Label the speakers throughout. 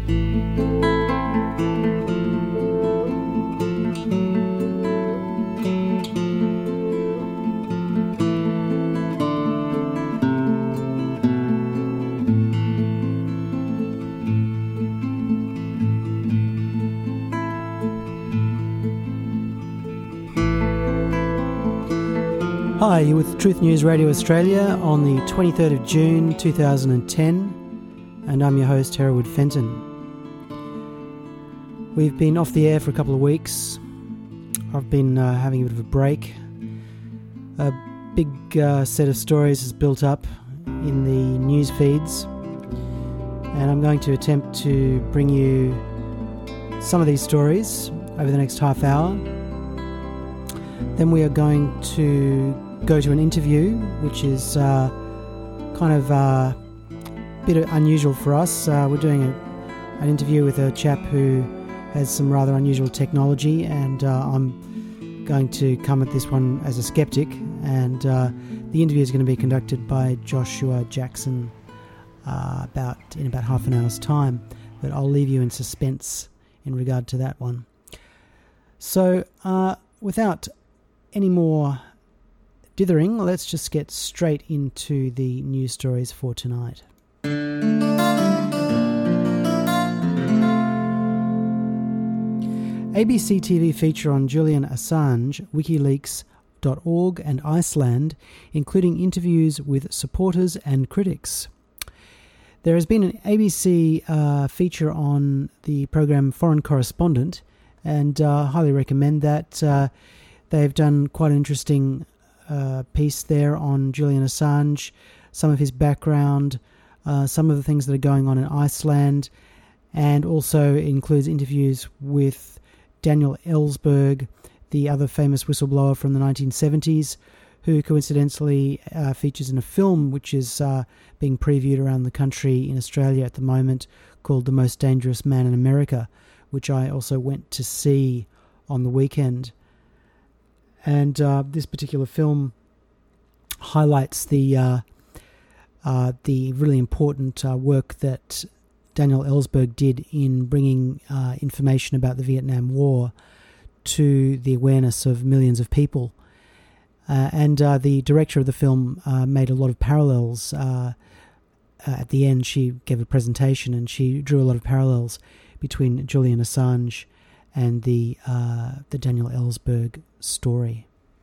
Speaker 1: Hi, you're with Truth News Radio Australia on the 23rd of June 2010, and I'm your host, Hereward Fenton. We've been off the air for a couple of weeks. I've been having a bit of a break. A big set of stories has built up in the news feeds, and I'm going to attempt to bring you some of these stories over the next half hour. Then we are going to go to an interview, which is kind of a bit unusual for us. We're doing an interview with a chap who has some rather unusual technology, and I'm going to come at this one as a skeptic, and the interview is going to be conducted by Joshua Jackson in about half an hour's time, but I'll leave you in suspense in regard to that one. So without any more dithering, let's just get straight into the news stories for tonight. ABC TV feature on Julian Assange, WikiLeaks.org and Iceland, including interviews with supporters and critics. There has been an ABC feature on the program Foreign Correspondent, and highly recommend that. They've done quite an interesting piece there on Julian Assange, some of his background, some of the things that are going on in Iceland, and also includes interviews with Daniel Ellsberg, the other famous whistleblower from the 1970s, who coincidentally features in a film which is being previewed around the country in Australia at the moment called The Most Dangerous Man in America, which I also went to see on the weekend. And this particular film highlights the really important work that Daniel Ellsberg did in bringing information about the Vietnam War to the awareness of millions of people. And the director of the film made a lot of parallels. At the end, she gave a presentation and she drew a lot of parallels between Julian Assange and the Daniel Ellsberg story.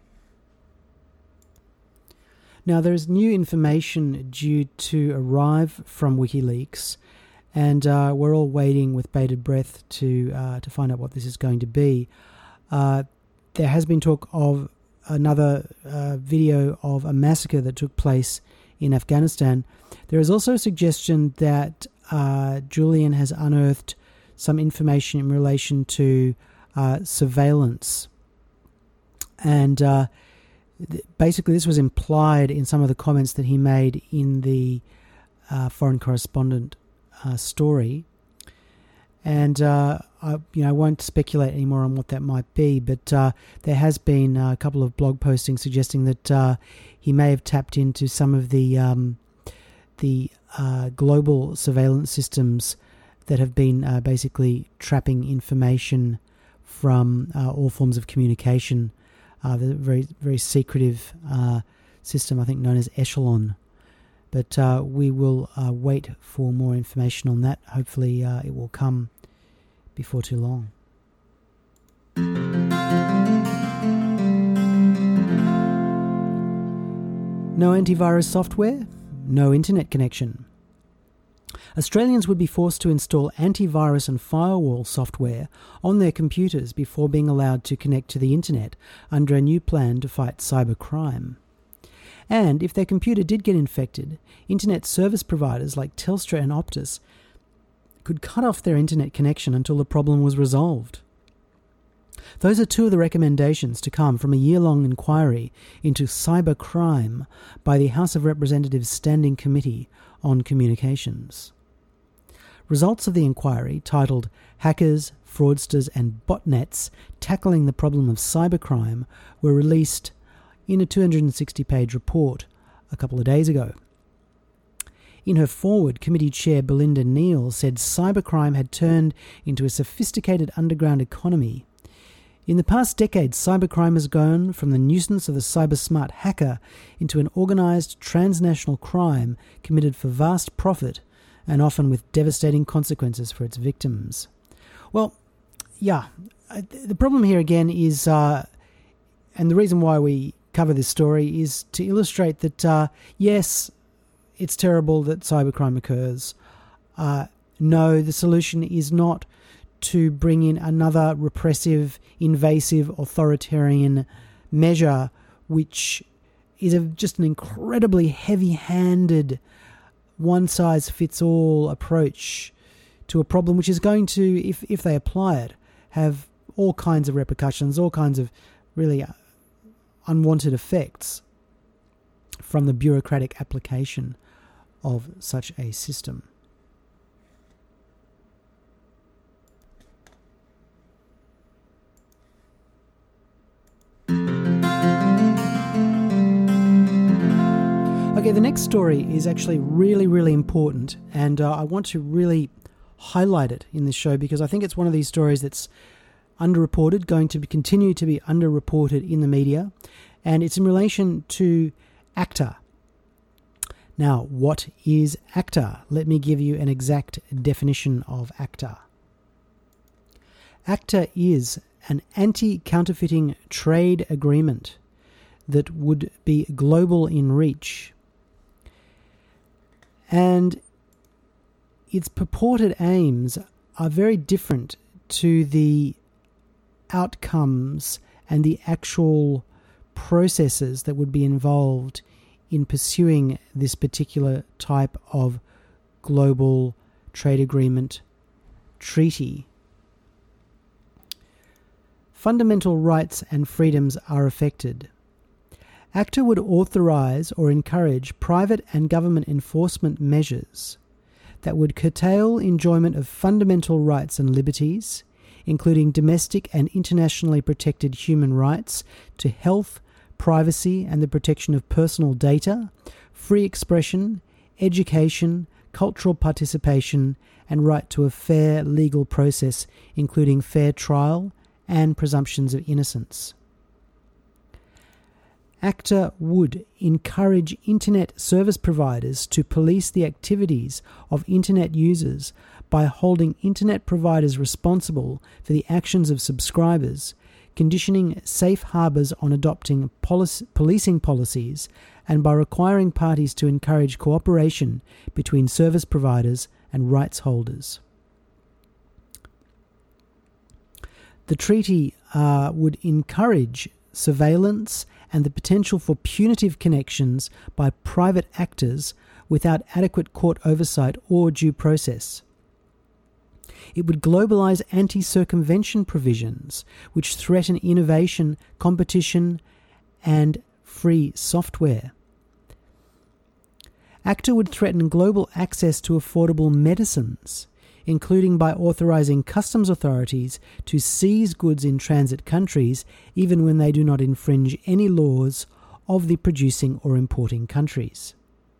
Speaker 1: Now, there is new information due to arrive from WikiLeaks, and we're all waiting with bated breath to find out what this is going to be. There has been talk of another video of a massacre that took place in Afghanistan. There is also a suggestion that Julian has unearthed some information in relation to surveillance. And basically this was implied in some of the comments that he made in the Foreign Correspondent story. And I won't speculate anymore on what that might be, but there has been a couple of blog postings suggesting that he may have tapped into some of the global surveillance systems that have been basically trapping information from all forms of communication. The very, very secretive system, I think, known as Echelon. But we will wait for more information on that. Hopefully it will come before too long. No antivirus software, no internet connection. Australians would be forced to install antivirus and firewall software on their computers before being allowed to connect to the internet under a new plan to fight cybercrime. And if their computer did get infected, internet service providers like Telstra and Optus could cut off their internet connection until the problem was resolved. Those are two of the recommendations to come from a year-long inquiry into cybercrime by the House of Representatives Standing Committee on Communications. Results of the inquiry, titled Hackers, Fraudsters and Botnets Tackling the Problem of Cybercrime, were released in a 260-page report a couple of days ago. In her foreword, committee chair Belinda Neal said cybercrime had turned into a sophisticated underground economy. In the past decade, cybercrime has gone from the nuisance of the cyber-smart hacker into an organised transnational crime committed for vast profit and often with devastating consequences for its victims. Well, yeah, the problem here again is, and the reason why we cover this story is to illustrate that, yes, it's terrible that cybercrime occurs. No, the solution is not to bring in another repressive, invasive, authoritarian measure, which is just an incredibly heavy-handed, one-size-fits-all approach to a problem which is going to, if they apply it, have all kinds of repercussions, all kinds of really unwanted effects from the bureaucratic application of such a system. Okay, the next story is actually really, really important, and I want to really highlight it in this show because I think it's one of these stories that's underreported, going to continue to be underreported in the media, and it's in relation to ACTA. Now, what is ACTA? Let me give you an exact definition of ACTA. ACTA is an anti-counterfeiting trade agreement that would be global in reach. And its purported aims are very different to the outcomes and the actual processes that would be involved in pursuing this particular type of global trade agreement treaty. Fundamental rights and freedoms are affected. ACTA would authorise or encourage private and government enforcement measures that would curtail enjoyment of fundamental rights and liberties, including domestic and internationally protected human rights to health, privacy and the protection of personal data, free expression, education, cultural participation, and right to a fair legal process, including fair trial and presumptions of innocence. ACTA would encourage internet service providers to police the activities of internet users by holding internet providers responsible for the actions of subscribers, conditioning safe harbours on adopting policing policies, and by requiring parties to encourage cooperation between service providers and rights holders. The treaty would encourage surveillance and the potential for punitive connections by private actors without adequate court oversight or due process. It would globalise anti-circumvention provisions which threaten innovation, competition, and free software. ACTA would threaten global access to affordable medicines, including by authorising customs authorities to seize goods in transit countries even when they do not infringe any laws of the producing or importing countries.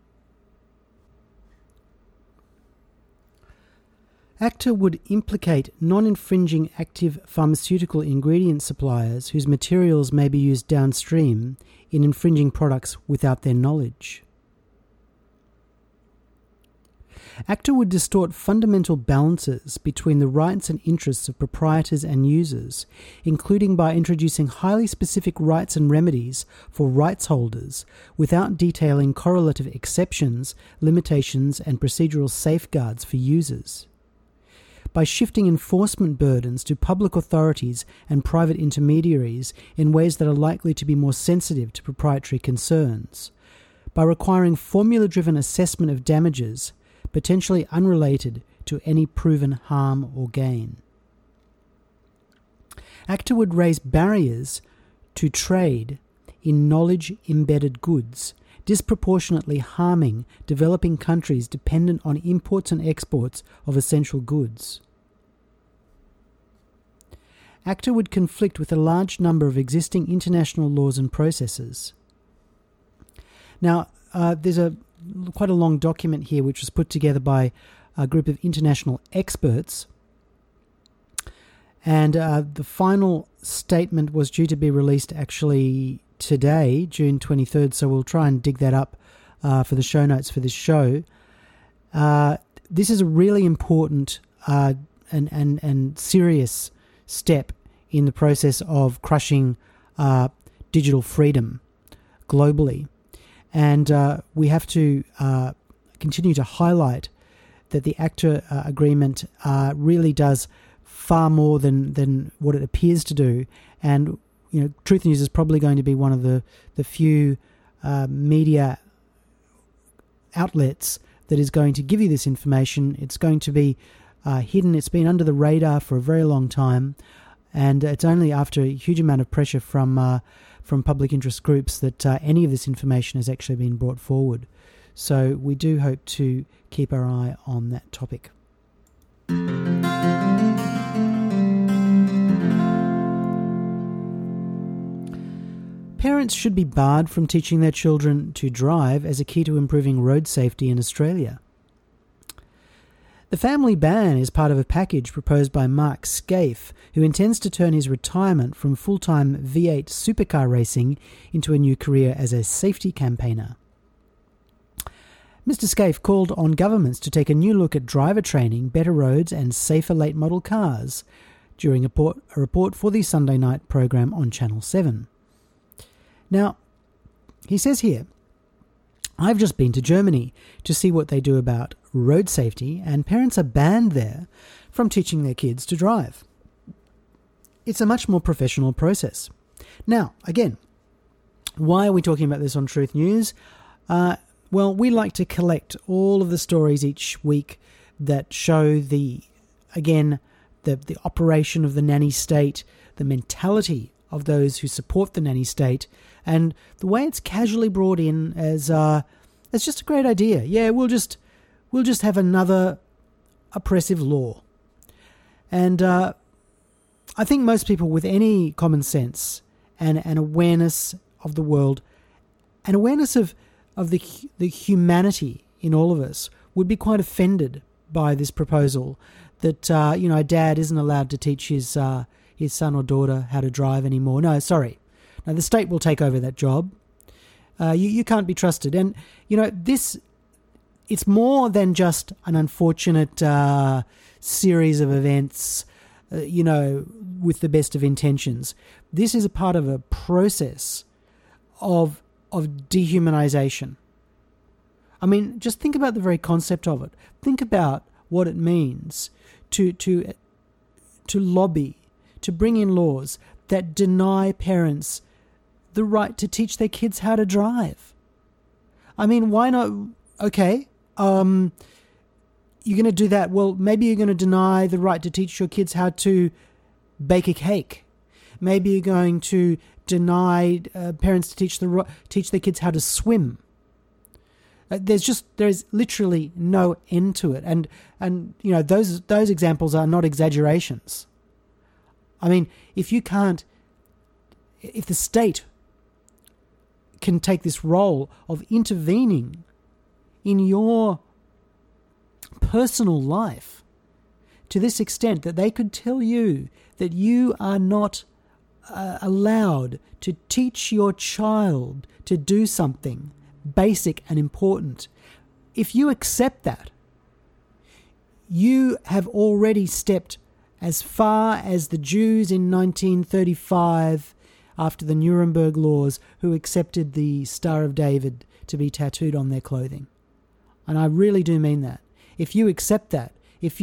Speaker 1: ACTA would implicate non-infringing active pharmaceutical ingredient suppliers whose materials may be used downstream in infringing products without their knowledge. ACTA would distort fundamental balances between the rights and interests of proprietors and users, including by introducing highly specific rights and remedies for rights holders without detailing correlative exceptions, limitations, and procedural safeguards for users. By shifting enforcement burdens to public authorities and private intermediaries in ways that are likely to be more sensitive to proprietary concerns. By requiring formula-driven assessment of damages, potentially unrelated to any proven harm or gain. ACTA would raise barriers to trade in knowledge-embedded goods, disproportionately harming developing countries dependent on imports and exports of essential goods. ACTA would conflict with a large number of existing international laws and processes. Now, there's a quite a long document here, which was put together by a group of international experts. And the final statement was due to be released actually today, June 23rd, so we'll try and dig that up for the show notes for this show. This is a really important and serious step in the process of crushing digital freedom globally. And we have to continue to highlight that the ACTA agreement really does far more than what it appears to do. And Truth News is probably going to be one of the few media outlets that is going to give you this information. It's going to be hidden. It's been under the radar for a very long time, and it's only after a huge amount of pressure from public interest groups that any of this information has actually been brought forward. So we do hope to keep our eye on that topic. Parents should be barred from teaching their children to drive as a key to improving road safety in Australia. The family ban is part of a package proposed by Mark Scaife, who intends to turn his retirement from full-time V8 supercar racing into a new career as a safety campaigner. Mr. Scaife called on governments to take a new look at driver training, better roads and safer late-model cars during a report for the Sunday night program on Channel 7. Now, he says here, I've just been to Germany to see what they do about road safety, and parents are banned there from teaching their kids to drive. It's a much more professional process. Now, again, why are we talking about this on Truth News? Well, we like to collect all of the stories each week that show the operation of the nanny state, the mentality of those who support the nanny state, and the way it's casually brought in as just a great idea. Yeah, we'll just have another oppressive law. And I think most people with any common sense and an awareness of the world, an awareness of the humanity in all of us, would be quite offended by this proposal that a dad isn't allowed to teach his son or daughter how to drive anymore. No, sorry. No, the state will take over that job. You can't be trusted. And, it's more than just an unfortunate series of events, with the best of intentions. This is a part of a process of dehumanization. I mean, just think about the very concept of it. Think about what it means to lobby, to bring in laws that deny parents the right to teach their kids how to drive. I mean, why not? Okay, you're going to do that. Well, maybe you're going to deny the right to teach your kids how to bake a cake. Maybe you're going to deny parents to teach their kids how to swim. There's literally no end to it, and those examples are not exaggerations. I mean, if the state can take this role of intervening in your personal life to this extent that they could tell you that you are not allowed to teach your child to do something basic and important, if you accept that, you have already stepped as far as the Jews in 1935, after the Nuremberg laws, who accepted the Star of David to be tattooed on their clothing. And I really do mean that. If you accept that, if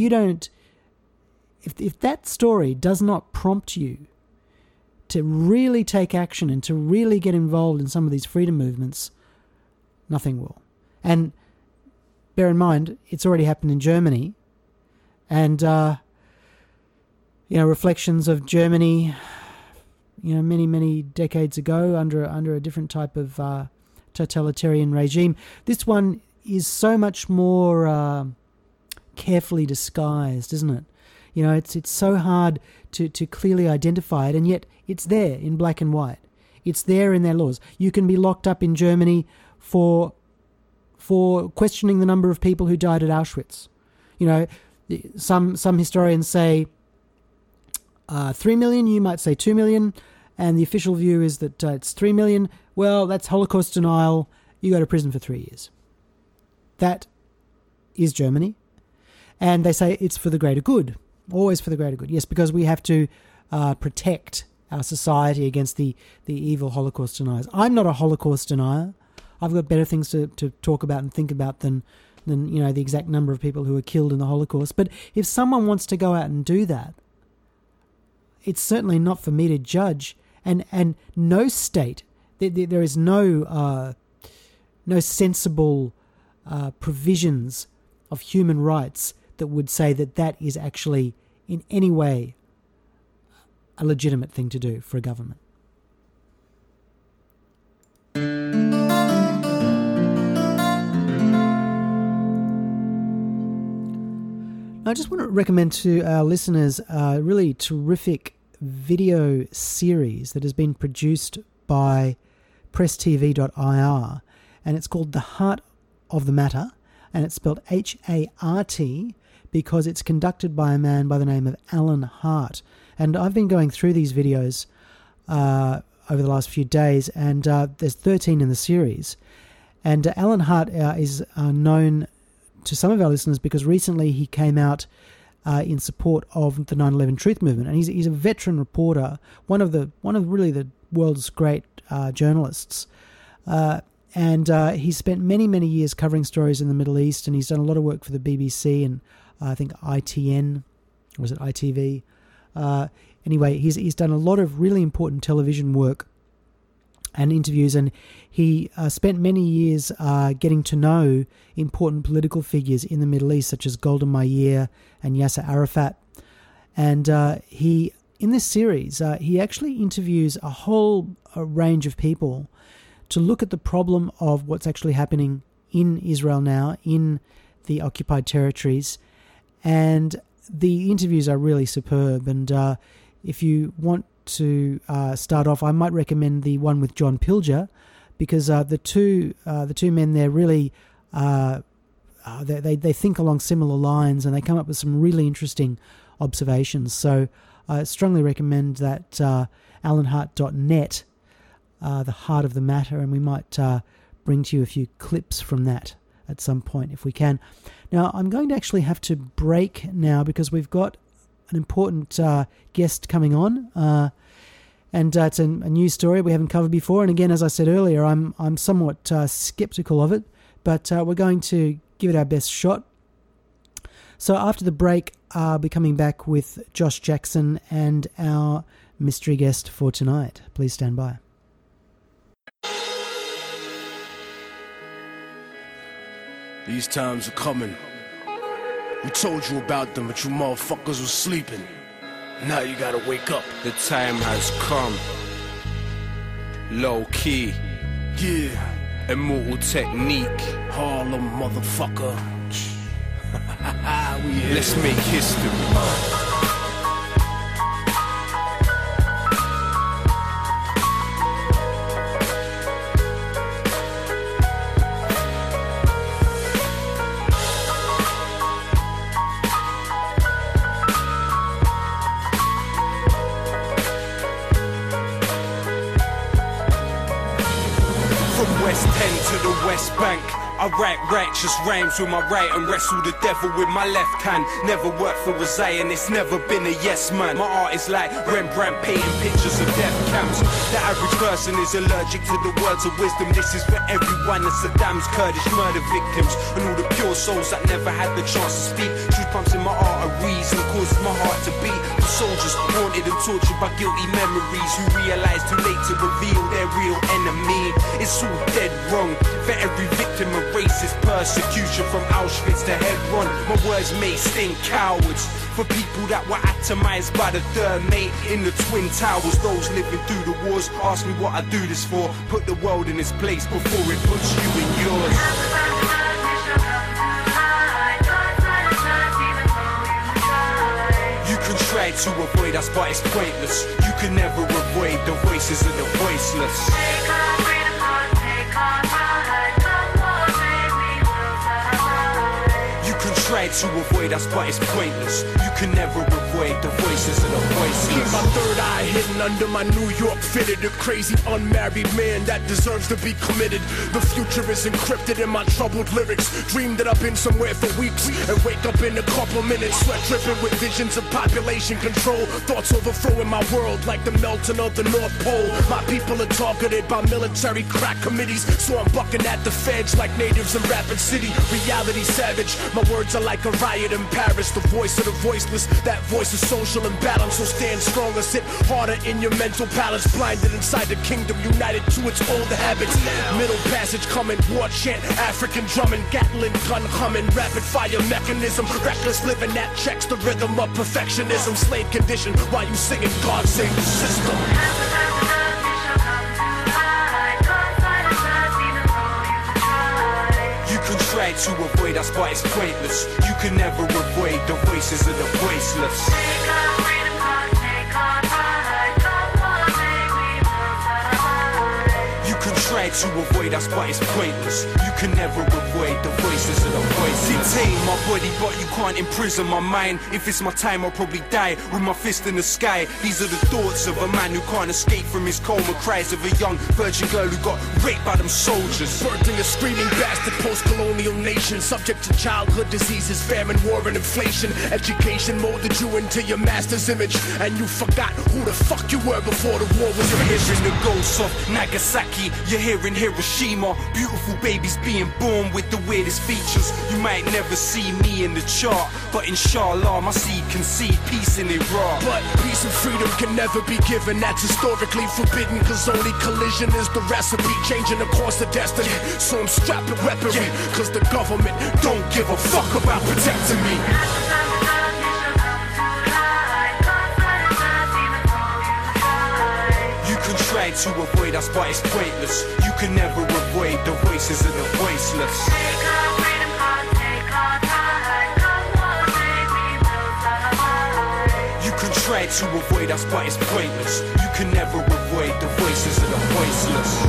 Speaker 1: that story does not prompt you to really take action and to really get involved in some of these freedom movements, nothing will. And bear in mind, it's already happened in Germany. And, reflections of Germany, many, many decades ago under a different type of totalitarian regime. This one is so much more carefully disguised, isn't it? It's so hard to clearly identify it, and yet it's there in black and white. It's there in their laws. You can be locked up in Germany for for questioning the number of people who died at Auschwitz. You know, some historians say 3 million, you might say 2 million, and the official view is that it's 3 million. Well, that's Holocaust denial. You go to prison for 3 years. That is Germany. And they say it's for the greater good, always for the greater good. Yes, because we have to protect our society against the evil Holocaust deniers. I'm not a Holocaust denier. I've got better things to talk about and think about than the exact number of people who were killed in the Holocaust. But if someone wants to go out and do that, it's certainly not for me to judge. And no state, there is no sensible provisions of human rights that would say that is actually in any way a legitimate thing to do for a government. I just want to recommend to our listeners a really terrific video series that has been produced by presstv.ir, and it's called The Heart of the Matter, and it's spelled HART because it's conducted by a man by the name of Alan Hart. And I've been going through these videos over the last few days, and there's 13 in the series. And Alan Hart is known to some of our listeners because recently he came out in support of the 9/11 Truth Movement, and he's a veteran reporter, one of really the world's great journalists. And he spent many years covering stories in the Middle East, and he's done a lot of work for the BBC and I think ITN, or was it ITV? Anyway, he's done a lot of really important television work and interviews, and he spent many years getting to know important political figures in the Middle East, such as Golda Meir and Yasser Arafat. And in this series, he actually interviews a whole range of people to look at the problem of what's actually happening in Israel now, in the occupied territories. And the interviews are really superb. And if you want to start off, I might recommend the one with John Pilger, because the two men there really they think along similar lines, and they come up with some really interesting observations. So I strongly recommend that alanhart.net, The Heart of the Matter, and we might bring to you a few clips from that at some point if we can. Now, I'm going to actually have to break now because we've got an important guest coming on, and it's a news story we haven't covered before. And again, as I said earlier, I'm somewhat skeptical of it, but we're going to give it our best shot. So after the break, I'll be coming back with Josh Jackson and our mystery guest for tonight. Please stand by.
Speaker 2: These times are coming. We told you about them, but you motherfuckers were sleeping. Now you gotta wake up.
Speaker 3: The time has come. Low key.
Speaker 2: Yeah.
Speaker 3: Immortal technique.
Speaker 2: Harlem, motherfucker.
Speaker 3: Let's make history. West 10 to the West Bank. I write righteous rhymes with my right and wrestle the devil with my left hand. Never worked for a Zion, it's never been a yes man. My art is like Rembrandt painting pictures of death camps. The average person is allergic to the words of wisdom. This is for everyone, the Saddam's Kurdish murder victims, and all the pure souls that never had the chance to speak. Truth pumps in my arteries and causes my heart to beat. The soldiers haunted and tortured by guilty memories, who realize too late to reveal their real enemy. It's all dead wrong for every victim of racist persecution, from Auschwitz to Hebron. My words may sting cowards. For people that were atomized by the third mate in the Twin Towers. Those living through the wars ask me what I do this for. Put the world in its place before it puts you in yours. You can try to avoid us, but it's pointless. You can never avoid the voices of the voiceless. try to avoid us, but it's pointless. You can never avoid the voices of the voiceless.
Speaker 2: Keep my third eye hidden under my New York fitted. A crazy unmarried man that deserves to be committed. The future is encrypted in my troubled lyrics. Dreamed that I've been somewhere for weeks and wake up in a couple minutes, sweat dripping with visions of population control. Thoughts overthrowing my world like the melting of the North Pole. My people are targeted by military crack committees, so I'm bucking at the feds like natives in Rapid City. Reality savage, my words are like a riot in Paris. The voice of the voiceless, that voice is social imbalance. So stand stronger, sit harder in your mental palace. Blinded inside the kingdom, united to its old habits. Middle passage coming, war chant, African drumming, Gatling gun humming, rapid fire mechanism, reckless living that checks the rhythm of perfectionism. Slave condition while you singing God Save the System.
Speaker 3: You can try to avoid us, but it's pointless. You can never avoid the voices of the voiceless. Try to avoid us, but it's pointless. You can never avoid the voices of the voiceless. Detain my body, but you can't imprison my mind. If it's my time, I'll probably die with my fist in the sky. These are the thoughts of a man who can't escape from his coma. Cries of a young virgin girl who got raped by them soldiers.
Speaker 2: Birthing a screaming bastard post-colonial nation, subject to childhood diseases, famine, war, and inflation. Education molded you into your master's image, and you forgot who the fuck you were before the war was finished.
Speaker 3: You're hearing the ghosts of Nagasaki. You're hearing Hiroshima. Beautiful babies being born with the weirdest features. You might never see me in the chart, but inshallah my seed can see peace in Iraq.
Speaker 2: But peace and freedom can never be given. That's historically forbidden, cause only collision is the recipe, changing the course of destiny. So I'm strapped with weaponry, cause the government don't give a fuck about protecting me.
Speaker 3: Try to avoid us, but it's pointless. You can never avoid the voices of the voiceless. You can try to avoid us, but it's pointless. You can never avoid the voices of the voiceless.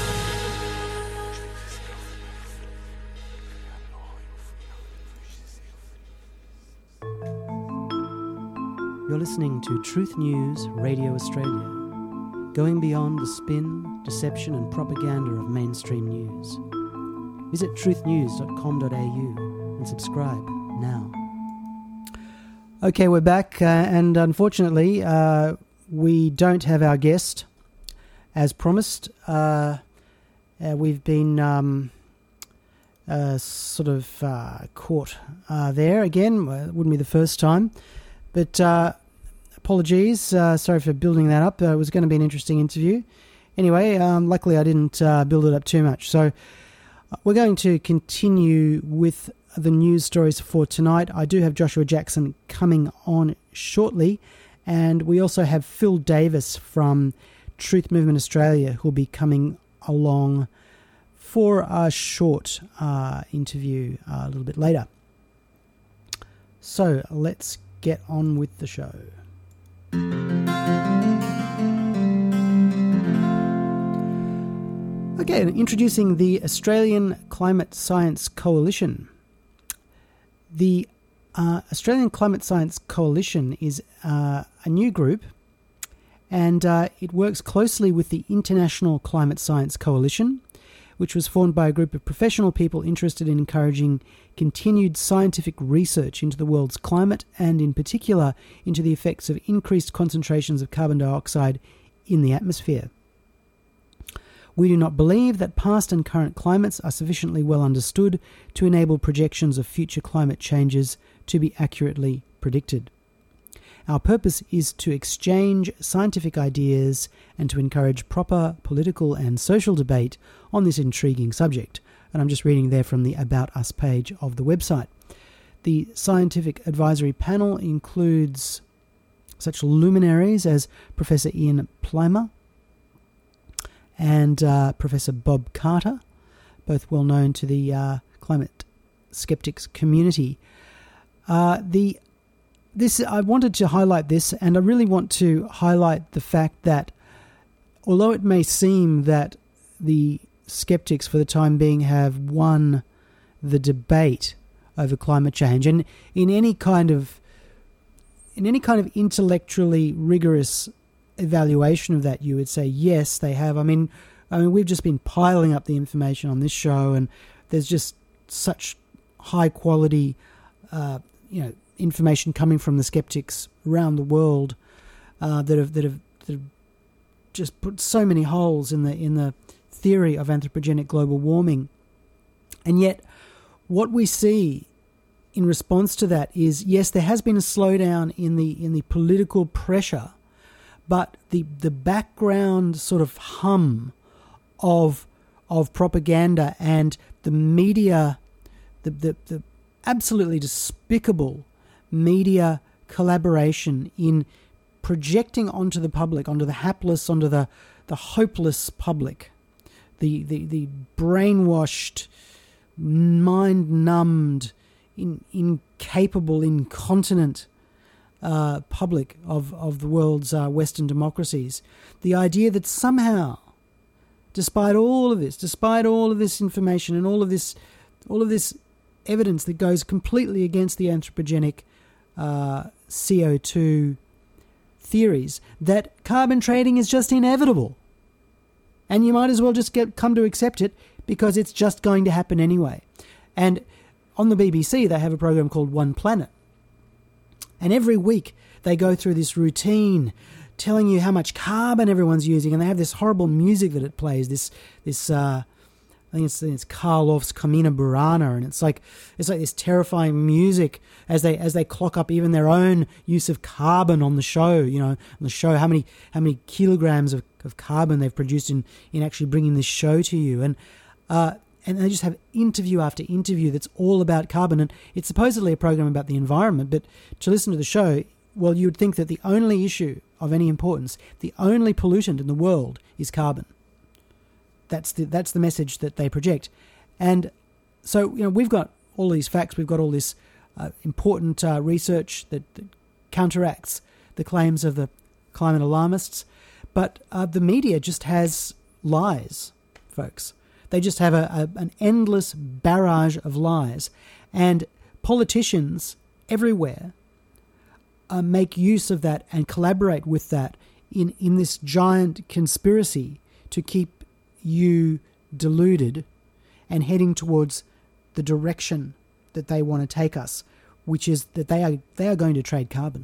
Speaker 1: You're listening to Truth News Radio Australia, going beyond the spin, deception and propaganda of mainstream news. Visit truthnews.com.au and subscribe now. Okay, we're back, and unfortunately, we don't have our guest as promised. We've been caught there again. It wouldn't be the first time, but apologies. Sorry for building that up. It was going to be an interesting interview. Anyway, luckily I didn't build it up too much. So we're going to continue with the news stories for tonight. I do have Joshua Jackson coming on shortly, and we also have Phil Davis from Truth Movement Australia who'll be coming along for a short interview a little bit later. So let's get on with the show. Okay, introducing the Australian Climate Science Coalition. The Australian Climate Science Coalition is a new group, and it works closely with the International Climate Science Coalition, which was formed by a group of professional people interested in encouraging continued scientific research into the world's climate and, in particular, into the effects of increased concentrations of carbon dioxide in the atmosphere. We do not believe that past and current climates are sufficiently well understood to enable projections of future climate changes to be accurately predicted. Our purpose is to exchange scientific ideas and to encourage proper political and social debate on this intriguing subject. And I'm just reading there from the About Us page of the website. The scientific advisory panel includes such luminaries as Professor Ian Plimer and Professor Bob Carter, both well known to the climate skeptics community. I wanted to highlight this, and I really want to highlight the fact that although it may seem that the skeptics for the time being have won the debate over climate change. And in any kind of intellectually rigorous evaluation of that, you would say yes, they have. I mean, we've just been piling up the information on this show, and there's just such high quality, information coming from the skeptics around the world that have just put so many holes in the theory of anthropogenic global warming. And yet, what we see in response to that is, yes, there has been a slowdown in the political pressure, but the background sort of hum of propaganda and the media, the absolutely despicable media collaboration in projecting onto the public, onto the hapless, onto the hopeless public, the brainwashed, mind-numbed, incapable, incontinent public of the world's Western democracies. The idea that somehow, despite all of this information and all of this evidence that goes completely against the anthropogenic CO2 theories, that carbon trading is just inevitable. And you might as well just come to accept it because it's just going to happen anyway. And on the BBC, they have a program called One Planet. And every week they go through this routine telling you how much carbon everyone's using. And they have this horrible music that it plays, this I think it's Karl Orff's Carmina Burana, and it's like this terrifying music as they clock up even their own use of carbon on the show. On the show, how many kilograms of carbon they've produced in actually bringing this show to you, and they just have interview after interview that's all about carbon, and it's supposedly a program about the environment. But to listen to the show, well, you would think that the only issue of any importance, the only pollutant in the world, is carbon. That's the message that they project. And so, we've got all these facts, we've got all this important research that counteracts the claims of the climate alarmists, but the media just has lies, folks. They just have an endless barrage of lies. And politicians everywhere make use of that and collaborate with that in this giant conspiracy to keep you deluded and heading towards the direction that they want to take us, which is that they are going to trade carbon.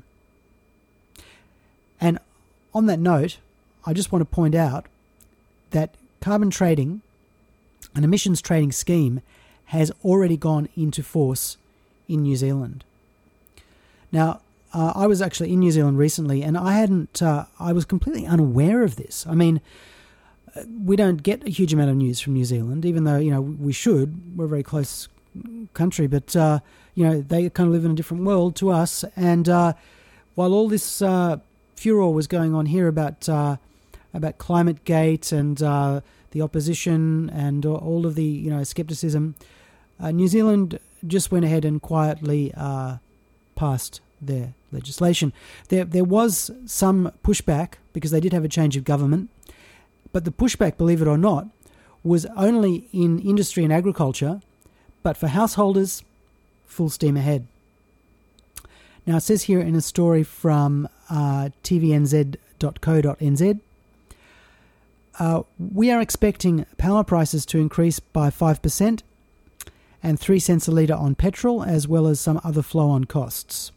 Speaker 1: And on that note, I just want to point out that carbon trading, an emissions trading scheme, has already gone into force in New Zealand. Now, I was actually in New Zealand recently, and I was completely unaware of this. I mean, we don't get a huge amount of news from New Zealand, even though, we should. We're a very close country, but, they kind of live in a different world to us. And while all this furor was going on here about ClimateGate and the opposition and all of the, skepticism, New Zealand just went ahead and quietly passed their legislation. There was some pushback because they did have a change of government. But the pushback, believe it or not, was only in industry and agriculture, but for householders, full steam ahead. Now, it says here in a story from tvnz.co.nz, we are expecting power prices to increase by 5% and 3 cents a litre on petrol, as well as some other flow-on costs.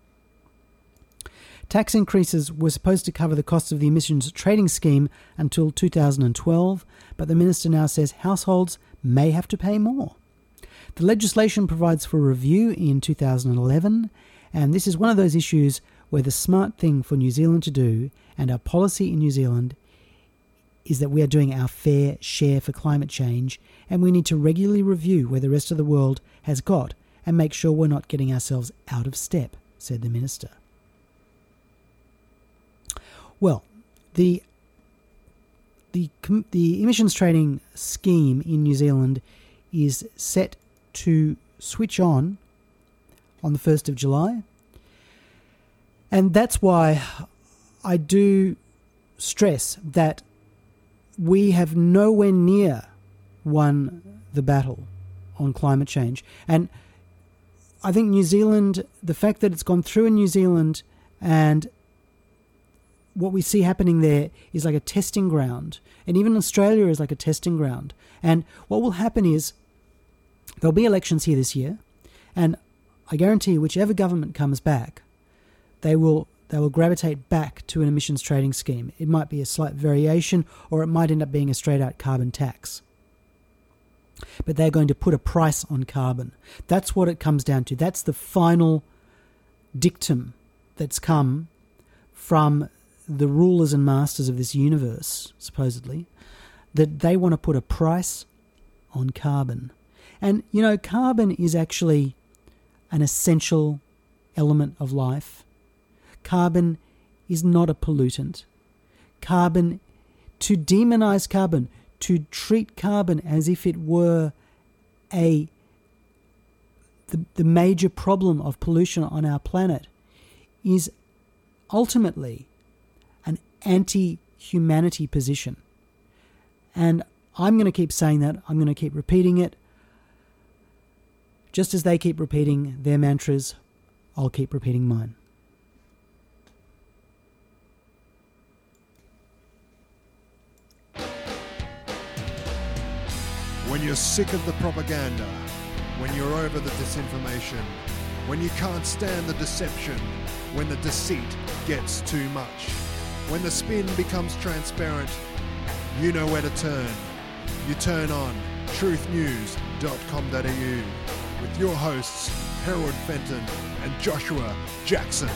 Speaker 1: Tax increases were supposed to cover the cost of the emissions trading scheme until 2012, but the minister now says households may have to pay more. The legislation provides for review in 2011, and this is one of those issues where the smart thing for New Zealand to do, and our policy in New Zealand, is that we are doing our fair share for climate change, and we need to regularly review where the rest of the world has got and make sure we're not getting ourselves out of step, said the minister. Well, the emissions trading scheme in New Zealand is set to switch on the 1st of July. And that's why I do stress that we have nowhere near won the battle on climate change. And I think New Zealand, the fact that it's gone through in New Zealand and what we see happening there is like a testing ground. And even Australia is like a testing ground. And what will happen is there'll be elections here this year, and I guarantee whichever government comes back, they will gravitate back to an emissions trading scheme. It might be a slight variation, or it might end up being a straight-out carbon tax. But they're going to put a price on carbon. That's what it comes down to. That's the final dictum that's come from the rulers and masters of this universe, supposedly, that they want to put a price on carbon. And, you know, carbon is actually an essential element of life. Carbon is not a pollutant. Carbon, to demonize carbon, to treat carbon as if it were the major problem of pollution on our planet, is ultimately an anti-humanity position. And I'm going to keep saying that. I'm going to keep repeating it. Just as they keep repeating their mantras, I'll keep repeating mine.
Speaker 4: When you're sick of the propaganda, when you're over the disinformation, when you can't stand the deception, when the deceit gets too much, when the spin becomes transparent, you know where to turn. You turn on truthnews.com.au with your hosts Harold Fenton and Joshua Jackson.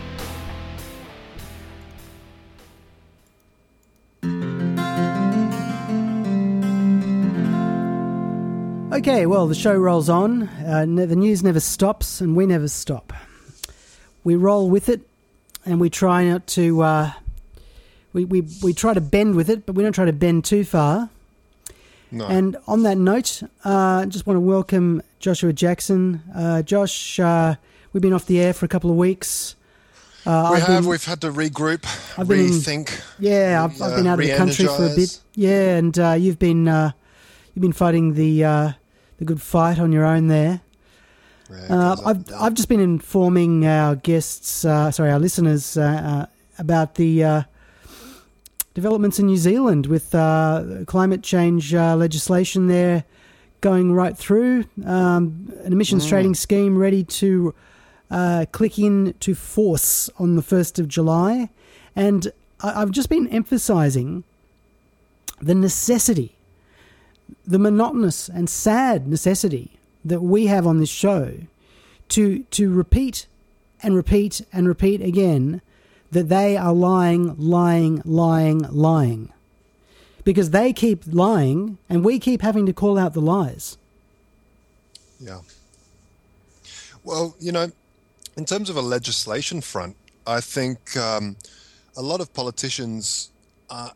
Speaker 1: Okay, well, the show rolls on. The news never stops, and we never stop. We roll with it, and we try not to. We try to bend with it, but we don't try to bend too far.
Speaker 4: No.
Speaker 1: And on that note, just want to welcome Joshua Jackson. Josh, we've been off the air for a couple of weeks.
Speaker 4: We've had to regroup, rethink.
Speaker 1: I've been out of the country for a bit. Yeah, and you've been fighting the good fight on your own there. Yeah, I've just been informing our guests, our listeners, about the developments in New Zealand with climate change legislation there going right through. An emissions trading scheme ready to click in to force on the 1st of July. And I've just been emphasising the necessity, the monotonous and sad necessity that we have on this show to repeat and repeat and repeat again that they are lying. Because they keep lying and we keep having to call out the lies.
Speaker 4: Yeah. Well, you know, in terms of a legislation front, I think a lot of politicians, they're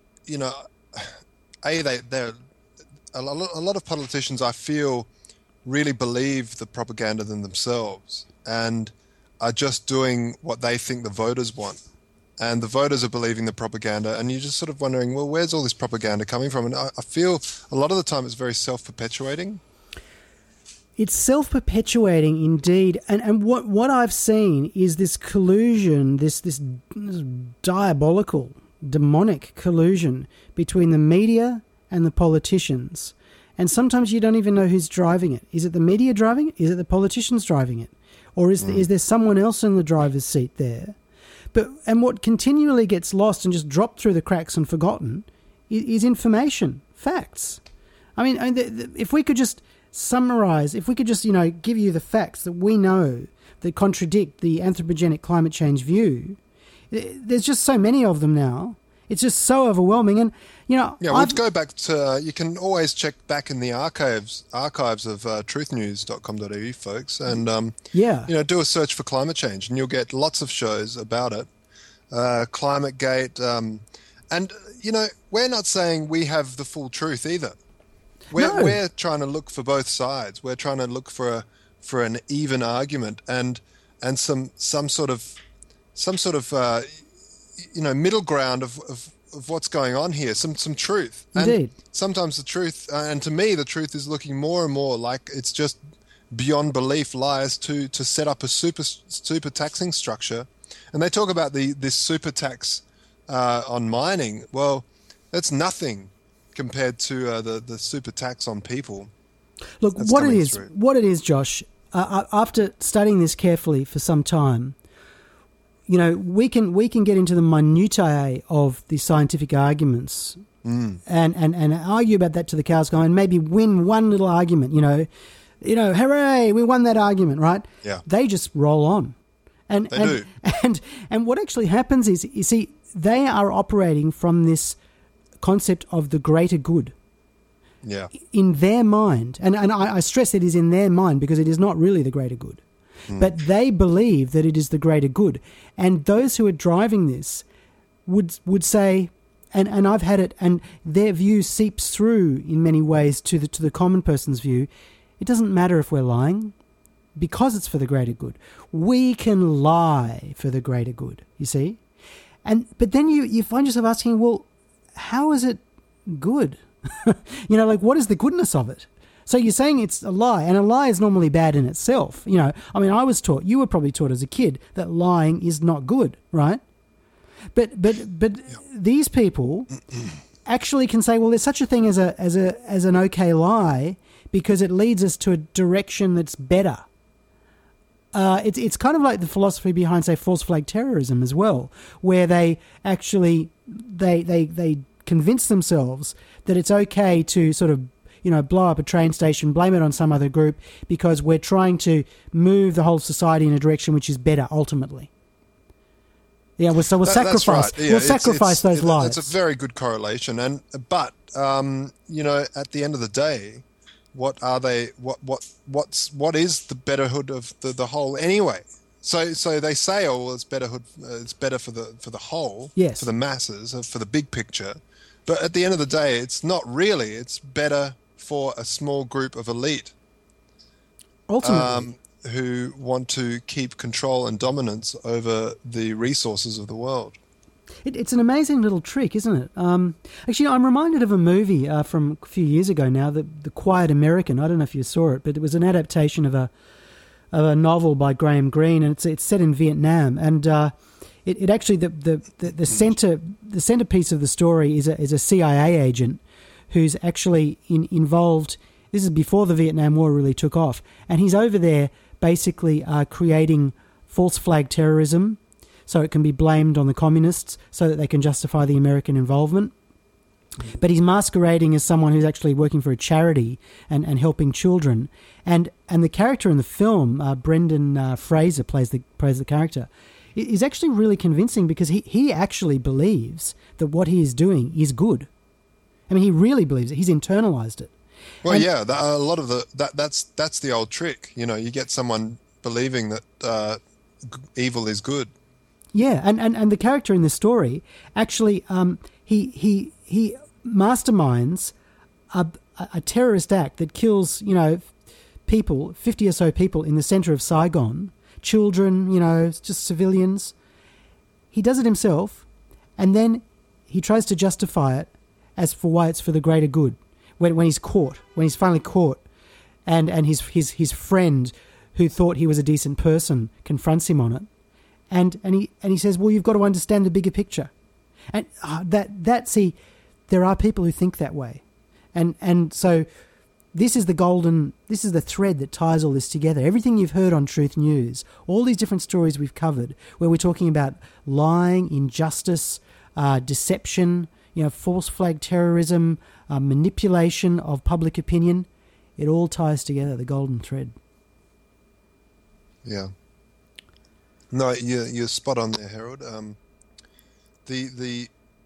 Speaker 4: a lot of politicians, I feel, really believe the propaganda than themselves and are just doing what they think the voters want. And the voters are believing the propaganda, and you're just sort of wondering, well, where's all this propaganda coming from? And I feel a lot of the time it's very self-perpetuating.
Speaker 1: It's self-perpetuating indeed. And what I've seen is this collusion, this diabolical, demonic collusion between the media and the politicians. And sometimes you don't even know who's driving it. Is it the media driving it? Is it the politicians driving it? Or is there someone else in the driver's seat there? And what continually gets lost and just dropped through the cracks and forgotten is information, facts. I mean, if we could just summarize, if we could just, give you the facts that we know that contradict the anthropogenic climate change view, there's just so many of them now. It's just so overwhelming. And,
Speaker 4: let's go back to, you can always check back in the archives of truthnews.com.au, folks, and, do a search for climate change, and you'll get lots of shows about it. ClimateGate. And, we're not saying we have the full truth either. We're trying to look for both sides. We're trying to look for an even argument and some sort of middle ground of what's going on here, some truth.
Speaker 1: Indeed.
Speaker 4: And sometimes the truth, and to me, the truth is looking more and more like it's just beyond belief lies to set up a super taxing structure. And they talk about this super tax on mining. Well, that's nothing compared to the super tax on people.
Speaker 1: Look, what it is, Josh, after studying this carefully for some time, we can get into the minutiae of the scientific arguments and argue about that to the cows come home, and maybe win one little argument, hooray, we won that argument, right?
Speaker 4: Yeah.
Speaker 1: They just roll on. And what actually happens is, you see, they are operating from this concept of the greater good.
Speaker 4: Yeah.
Speaker 1: In their mind, and I stress it is in their mind because it is not really the greater good. But they believe that it is the greater good. And those who are driving this would say, and I've had it, and their view seeps through in many ways to the common person's view. It doesn't matter if we're lying because it's for the greater good. We can lie for the greater good, you see? But then you find yourself asking, well, how is it good? What is the goodness of it? So you're saying it's a lie, and a lie is normally bad in itself. I was taught, you were probably taught as a kid, that lying is not good, right? But these people actually can say, well, there's such a thing as an okay lie because it leads us to a direction that's better. It's kind of like the philosophy behind, say, false flag terrorism as well, where they actually they convince themselves that it's okay to sort of blow up a train station, blame it on some other group because we're trying to move the whole society in a direction which is better ultimately. Yeah, we'll sacrifice. Right. Yeah, we'll sacrifice those lives.
Speaker 4: That's a very good correlation, but at the end of the day, what are they? What is the betterhood of the whole anyway? So they say, oh, well, it's betterhood. It's better for the whole,
Speaker 1: yes,
Speaker 4: for the masses, for the big picture. But at the end of the day, it's not really. It's better for a small group of elite,
Speaker 1: ultimately,
Speaker 4: who want to keep control and dominance over the resources of the world.
Speaker 1: It's an amazing little trick, isn't it? Actually, I'm reminded of a movie from a few years ago now, The Quiet American. I don't know if you saw it, but it was an adaptation of a novel by Graham Greene, and it's set in Vietnam. And it actually the centerpiece of the story is a CIA agent who's actually involved. This is before the Vietnam War really took off, and he's over there basically creating false flag terrorism, so it can be blamed on the communists, so that they can justify the American involvement. But he's masquerading as someone who's actually working for a charity and helping children. And the character in the film, Brendan Fraser plays the character, is actually really convincing because he actually believes that what he is doing is good. I mean, he really believes it. He's internalized it.
Speaker 4: Well, a lot of that's the old trick. You get someone believing that evil is good.
Speaker 1: Yeah, and the character in the story actually he masterminds a terrorist act that kills people, 50 or so people in the center of Saigon, children, just civilians. He does it himself, and then he tries to justify it as for why it's for the greater good. When he's finally caught, and his friend who thought he was a decent person confronts him on it, and he says, well, you've got to understand the bigger picture, and there are people who think that way, and so this is the thread that ties all this together. Everything you've heard on Truth News, all these different stories we've covered, where we're talking about lying, injustice, deception, false flag terrorism, manipulation of public opinion, it all ties together, the golden thread.
Speaker 4: Yeah. No, you're spot on there, Harold. The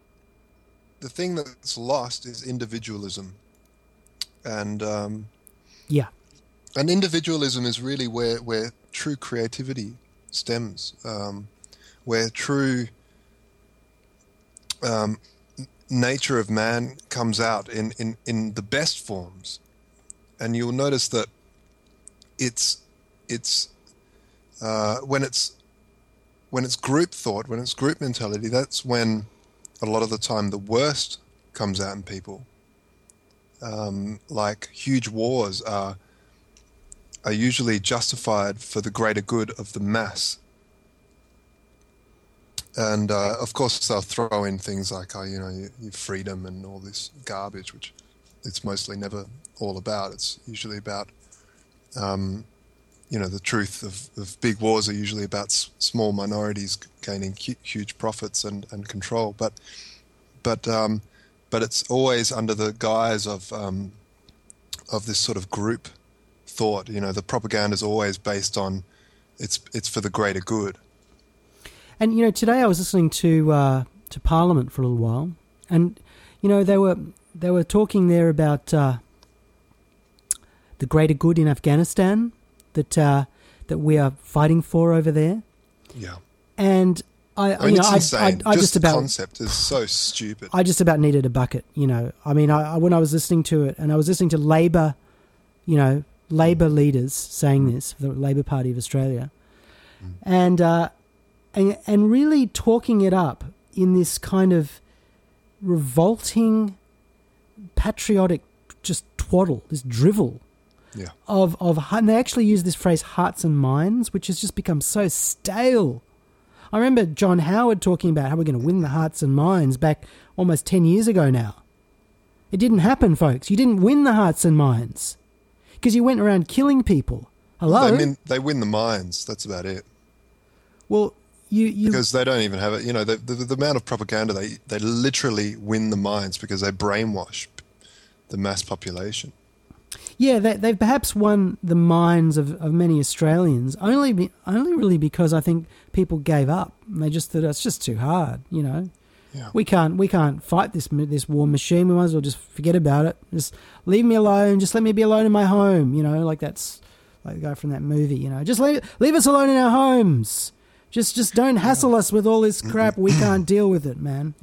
Speaker 4: thing that's lost is individualism, and and individualism is really where true creativity stems, where true nature of man comes out in the best forms. And you'll notice that it's when it's group thought, when it's group mentality, that's when a lot of the time the worst comes out in people. Like huge wars are are usually justified for the greater good of the mass. And of course, they'll throw in things like, your freedom and all this garbage, which it's mostly never all about. It's usually about, the truth of big wars are usually about small minorities gaining huge profits and control. But it's always under the guise of this sort of group thought. The propaganda is always based on it's for the greater good.
Speaker 1: And today I was listening to Parliament for a little while, and they were talking there about the greater good in Afghanistan that we are fighting for over there.
Speaker 4: Yeah,
Speaker 1: and
Speaker 4: it's insane.
Speaker 1: Just about,
Speaker 4: the concept is so stupid.
Speaker 1: I just about needed a bucket. When I was listening to it, and I was listening to Labor leaders saying this, the Labor Party of Australia, and really talking it up in this kind of revolting, patriotic, just twaddle, this drivel.
Speaker 4: Yeah.
Speaker 1: And they actually use this phrase "hearts and minds," which has just become so stale. I remember John Howard talking about how we're going to win the hearts and minds back almost 10 years ago now. It didn't happen, folks. You didn't win the hearts and minds because you went around killing people. Hello?
Speaker 4: They win the minds. That's about it.
Speaker 1: Well,
Speaker 4: because they don't even have it. The amount of propaganda, they literally win the minds because they brainwash the mass population.
Speaker 1: Yeah, they've perhaps won the minds of many Australians, only really because I think people gave up. They just thought it's just too hard, Yeah. We can't fight this war machine. We might as well just forget about it. Just leave me alone. Just let me be alone in my home. Like that's like the guy from that movie. Just leave us alone in our homes. Just don't hassle us with all this crap. We can't deal with it, man.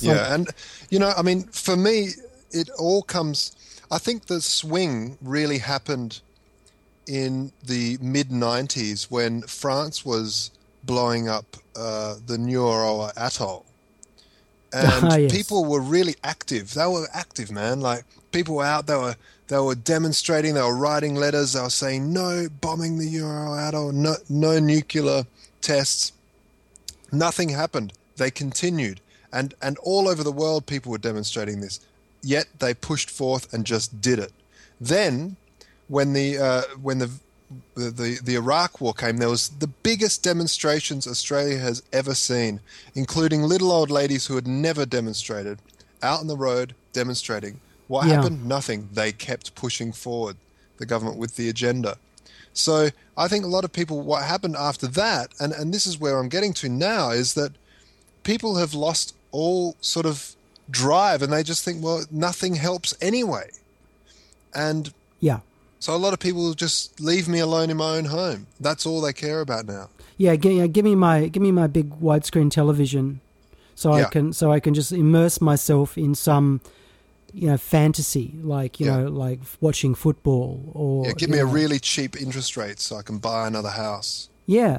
Speaker 4: For me, it all comes. I think the swing really happened in the mid-90s when France was blowing up the Nuoro Atoll. And
Speaker 1: yes.
Speaker 4: People were really active. They were active, man. Like, people were out, they were demonstrating, they were writing letters, they were saying, no bombing the Nuoro Atoll, no nuclear tests. Nothing happened. They continued. And all over the world, people were demonstrating this. Yet they pushed forth and just did it. Then, when the Iraq War came, there was the biggest demonstrations Australia has ever seen, including little old ladies who had never demonstrated, out on the road demonstrating. What happened? Nothing. They kept pushing forward, the government, with the agenda. So I think a lot of people, what happened after that, and this is where I'm getting to now, is that people have lost all sort of drive, and they just think, well, nothing helps anyway. And so a lot of people just leave me alone in my own home. That's all they care about now. Yeah,
Speaker 1: give me my big widescreen television, so I can just immerse myself in some fantasy, like like watching football, or
Speaker 4: give me a really cheap interest rate so I can buy another house.
Speaker 1: Let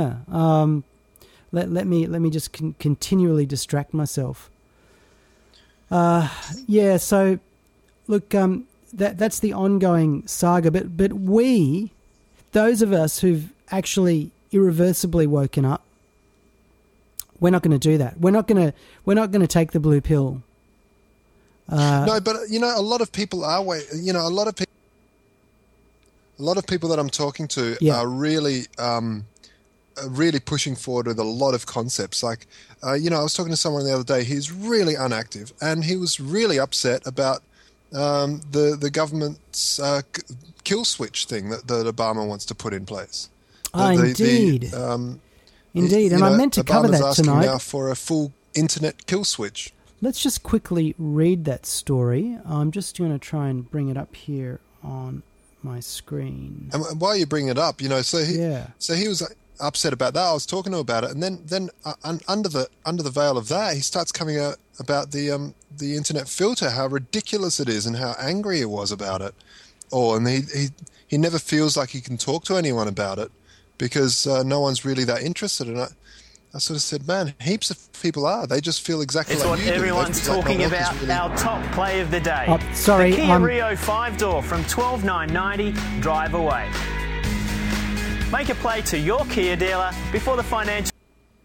Speaker 1: me just continually distract myself. So look, that's the ongoing saga, but we, those of us who've actually irreversibly woken up, we're not going to do that. We're not going to take the blue pill.
Speaker 4: No, but a lot of people are a lot of people that I'm talking to are really really pushing forward with a lot of concepts. Like, I was talking to someone the other day. He's really unactive, and he was really upset about the government's kill switch thing that Obama wants to put in place.
Speaker 1: Indeed. Indeed, and I meant to cover that tonight.
Speaker 4: Obama's asking now for a full internet kill switch.
Speaker 1: Let's just quickly read that story. I'm just going to try and bring it up here on my screen.
Speaker 4: And while you bring it up, so he was upset about that. I was talking to him about it, and then under the veil of that, he starts coming out about the internet filter, how ridiculous it is, and how angry he was about it. And he never feels like he can talk to anyone about it because no one's really that interested in it. I sort of said, man, heaps of people are. They just feel exactly like you do.
Speaker 5: It's what everyone's talking about. Really... Our top play of the day.
Speaker 1: Sorry,
Speaker 5: the Kia Rio 5-door from $12,990. Drive away. Make a play to your Kia dealer before the financial...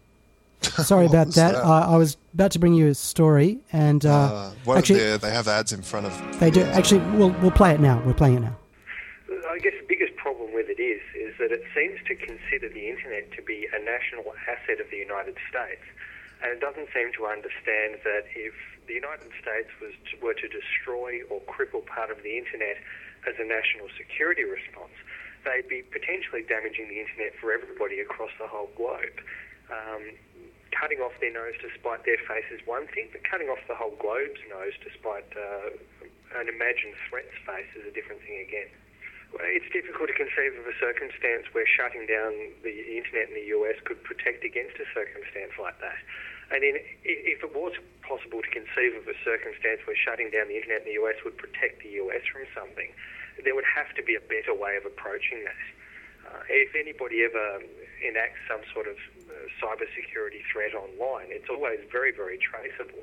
Speaker 1: Sorry about that. I was about to bring you a story, and
Speaker 4: actually, they have ads in front of.
Speaker 1: They do. Actually, we'll play it now. We're playing it now.
Speaker 6: I guess the biggest problem with it is that it seems to consider the internet to be a national asset of the United States, and it doesn't seem to understand that if the United States were to destroy or cripple part of the internet as a national security response, they'd be potentially damaging the internet for everybody across the whole globe. Cutting off their nose to spite their face is one thing, but cutting off the whole globe's nose to spite an imagined threat's face is a different thing again. It's difficult to conceive of a circumstance where shutting down the internet in the US could protect against a circumstance like that. And if it was possible to conceive of a circumstance where shutting down the internet in the US would protect the US from something, there would have to be a better way of approaching that. If anybody ever enacts some sort of cybersecurity threat online, it's always very, very traceable.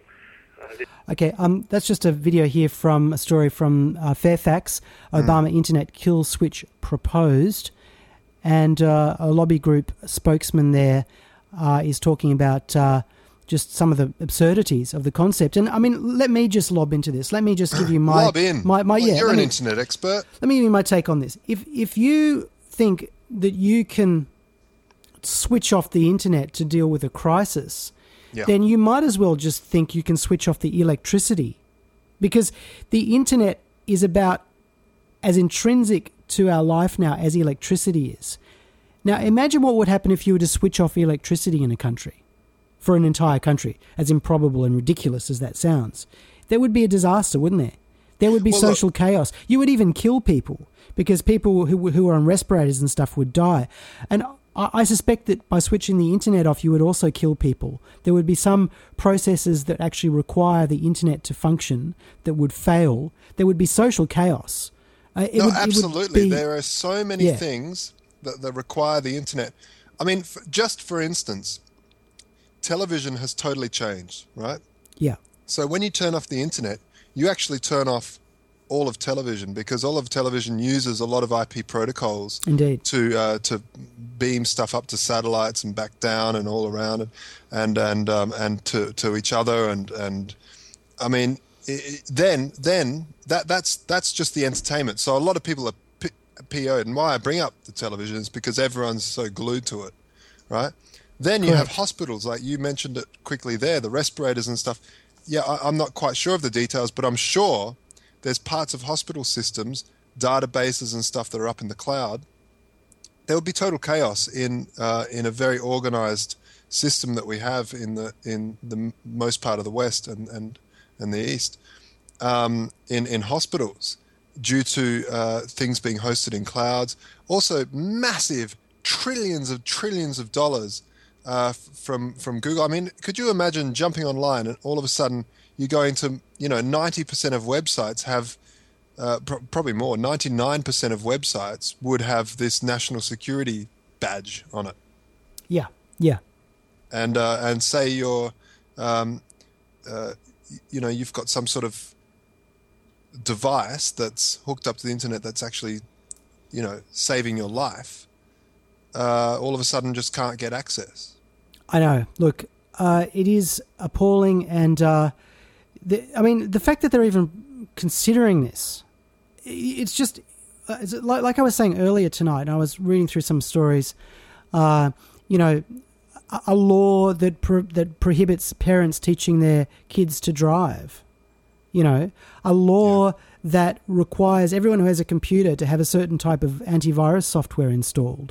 Speaker 1: Okay, that's just a video here from a story from Fairfax. Obama Internet kill switch proposed, and a lobby group spokesman there is talking about just some of the absurdities of the concept. And I mean, let me just lob into this. Let me just give you my
Speaker 4: lob in. You're an internet expert.
Speaker 1: Let me give you my take on this. If you think that you can switch off the internet to deal with a crisis, then you might as well just think you can switch off the electricity, because the internet is about as intrinsic to our life now as electricity is. Now, imagine what would happen if you were to switch off electricity in a country, for an entire country, as improbable and ridiculous as that sounds. There would be a disaster, wouldn't there? There would be social chaos. You would even kill people, because people who are on respirators and stuff would die. And I suspect that by switching the internet off, you would also kill people. There would be some processes that actually require the internet to function that would fail. There would be social chaos.
Speaker 4: Absolutely. There are so many things that require the internet. I mean, just for instance, television has totally changed, right? Yeah. So when you turn off the internet, you actually turn off all of television, because all of television uses a lot of IP protocols. Indeed. To beam stuff up to satellites and back down and all around and to each other and I mean then that's just the entertainment. So a lot of people are PO'd, and why I bring up the television is because everyone's so glued to it, right? Then you have hospitals, like you mentioned it quickly there, the respirators and stuff. Yeah, I'm not quite sure of the details, but I'm sure there's parts of hospital systems, databases and stuff that are up in the cloud. There would be total chaos in a very organized system that we have in the most part of the West and the East, in hospitals, due to things being hosted in clouds. Also, massive trillions of dollars from Google. I mean, could you imagine jumping online and all of a sudden you go into, 90% of websites have, probably more, 99% of websites would have this national security badge on it. Yeah, yeah. And say you're, you've got some sort of device that's hooked up to the internet that's actually, saving your life, all of a sudden just can't get access. I know. Look, it is appalling, and the fact that they're even considering this, it's just, it's like I was saying earlier tonight, and I was reading through some stories, a law that prohibits parents teaching their kids to drive, a law that requires everyone who has a computer to have a certain type of antivirus software installed,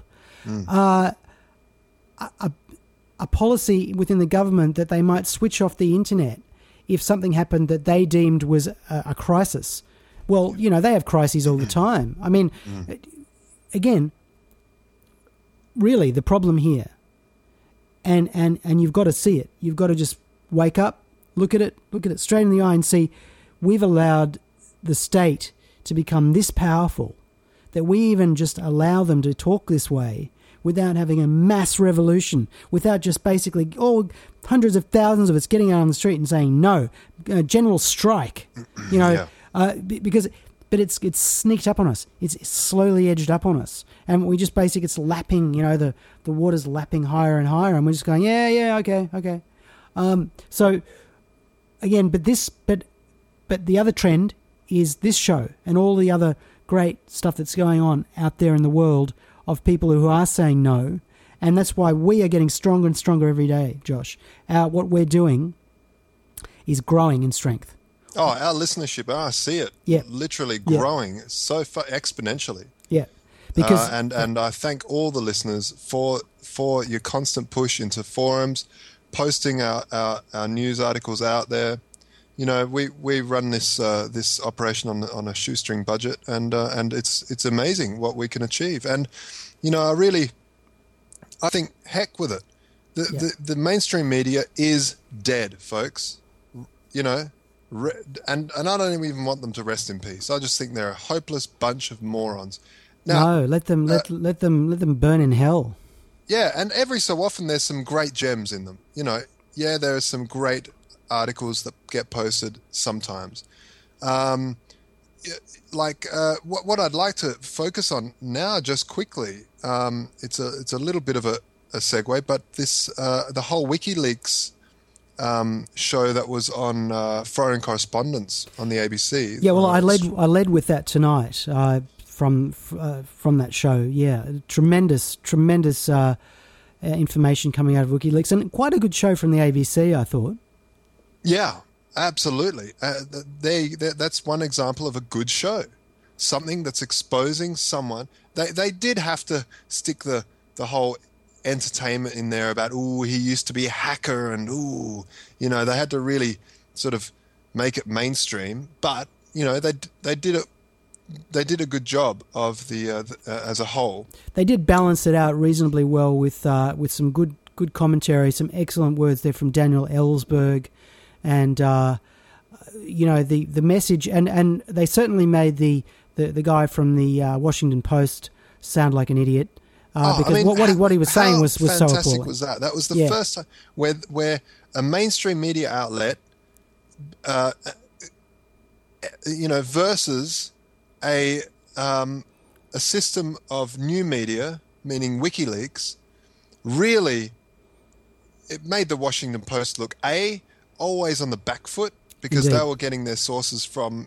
Speaker 4: a policy within the government that they might switch off the internet if something happened that they deemed was a crisis. Well, they have crises all the time. I mean, again, really the problem here, and you've got to see it. You've got to just wake up, look at it straight in the eye and see we've allowed the state to become this powerful that we even just allow them to talk this way without having a mass revolution, without just basically hundreds of thousands of us getting out on the street and saying no, general strike, because
Speaker 1: but it's sneaked up on us. It's slowly edged up on us, and we just basically it's lapping. You know, the water's lapping higher and higher, and we're just going, yeah, okay. So again, but the other trend is this show and all the other great stuff that's going on out there in the world of people who are saying no, and that's why we are getting stronger and stronger every day, Josh. What we're doing is growing in strength.
Speaker 4: Oh, our listenership, I see it.
Speaker 1: Yeah.
Speaker 4: Literally growing so exponentially.
Speaker 1: Yeah. Because
Speaker 4: and I thank all the listeners for your constant push into forums, posting our news articles out there. You know, we run this operation on a shoestring budget, and it's amazing what we can achieve. And you know, I think heck with it. The mainstream media is dead, folks. You know, and I don't even want them to rest in peace. I just think they're a hopeless bunch of morons. Now,
Speaker 1: no, let them burn in hell.
Speaker 4: Yeah, and every so often there's some great gems in them. You know, yeah, there are some great articles that get posted sometimes. What I'd like to focus on now, just quickly, it's a little bit of a segue, but this the whole WikiLeaks show that was on Foreign Correspondence on the ABC.
Speaker 1: Yeah, well, I led with that tonight from that show. Yeah, tremendous information coming out of WikiLeaks, and quite a good show from the ABC, I thought.
Speaker 4: Yeah, absolutely. That's one example of a good show. Something that's exposing someone. They did have to stick the whole entertainment in there about, he used to be a hacker, and you know, they had to really sort of make it mainstream. But you know, they did a good job of the as a whole. They did balance it out reasonably well with some good commentary, some excellent words there from Daniel Ellsberg. And, you know, the message, and they certainly made the guy from the Washington Post sound like an idiot. Because what he was saying was so appalling. Fantastic was that? That was the first time where a mainstream media outlet, you know, versus a system of new media, meaning WikiLeaks, really, it made the Washington Post look always on the back foot, because Indeed. They were getting their sources from,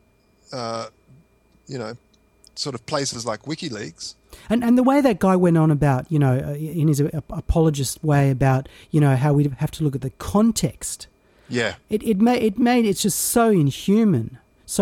Speaker 4: you know, sort of places like WikiLeaks. And the way that guy went on about, you know, in his apologist way about, you know, how we have to look at the context. Yeah. It made it's just so inhuman,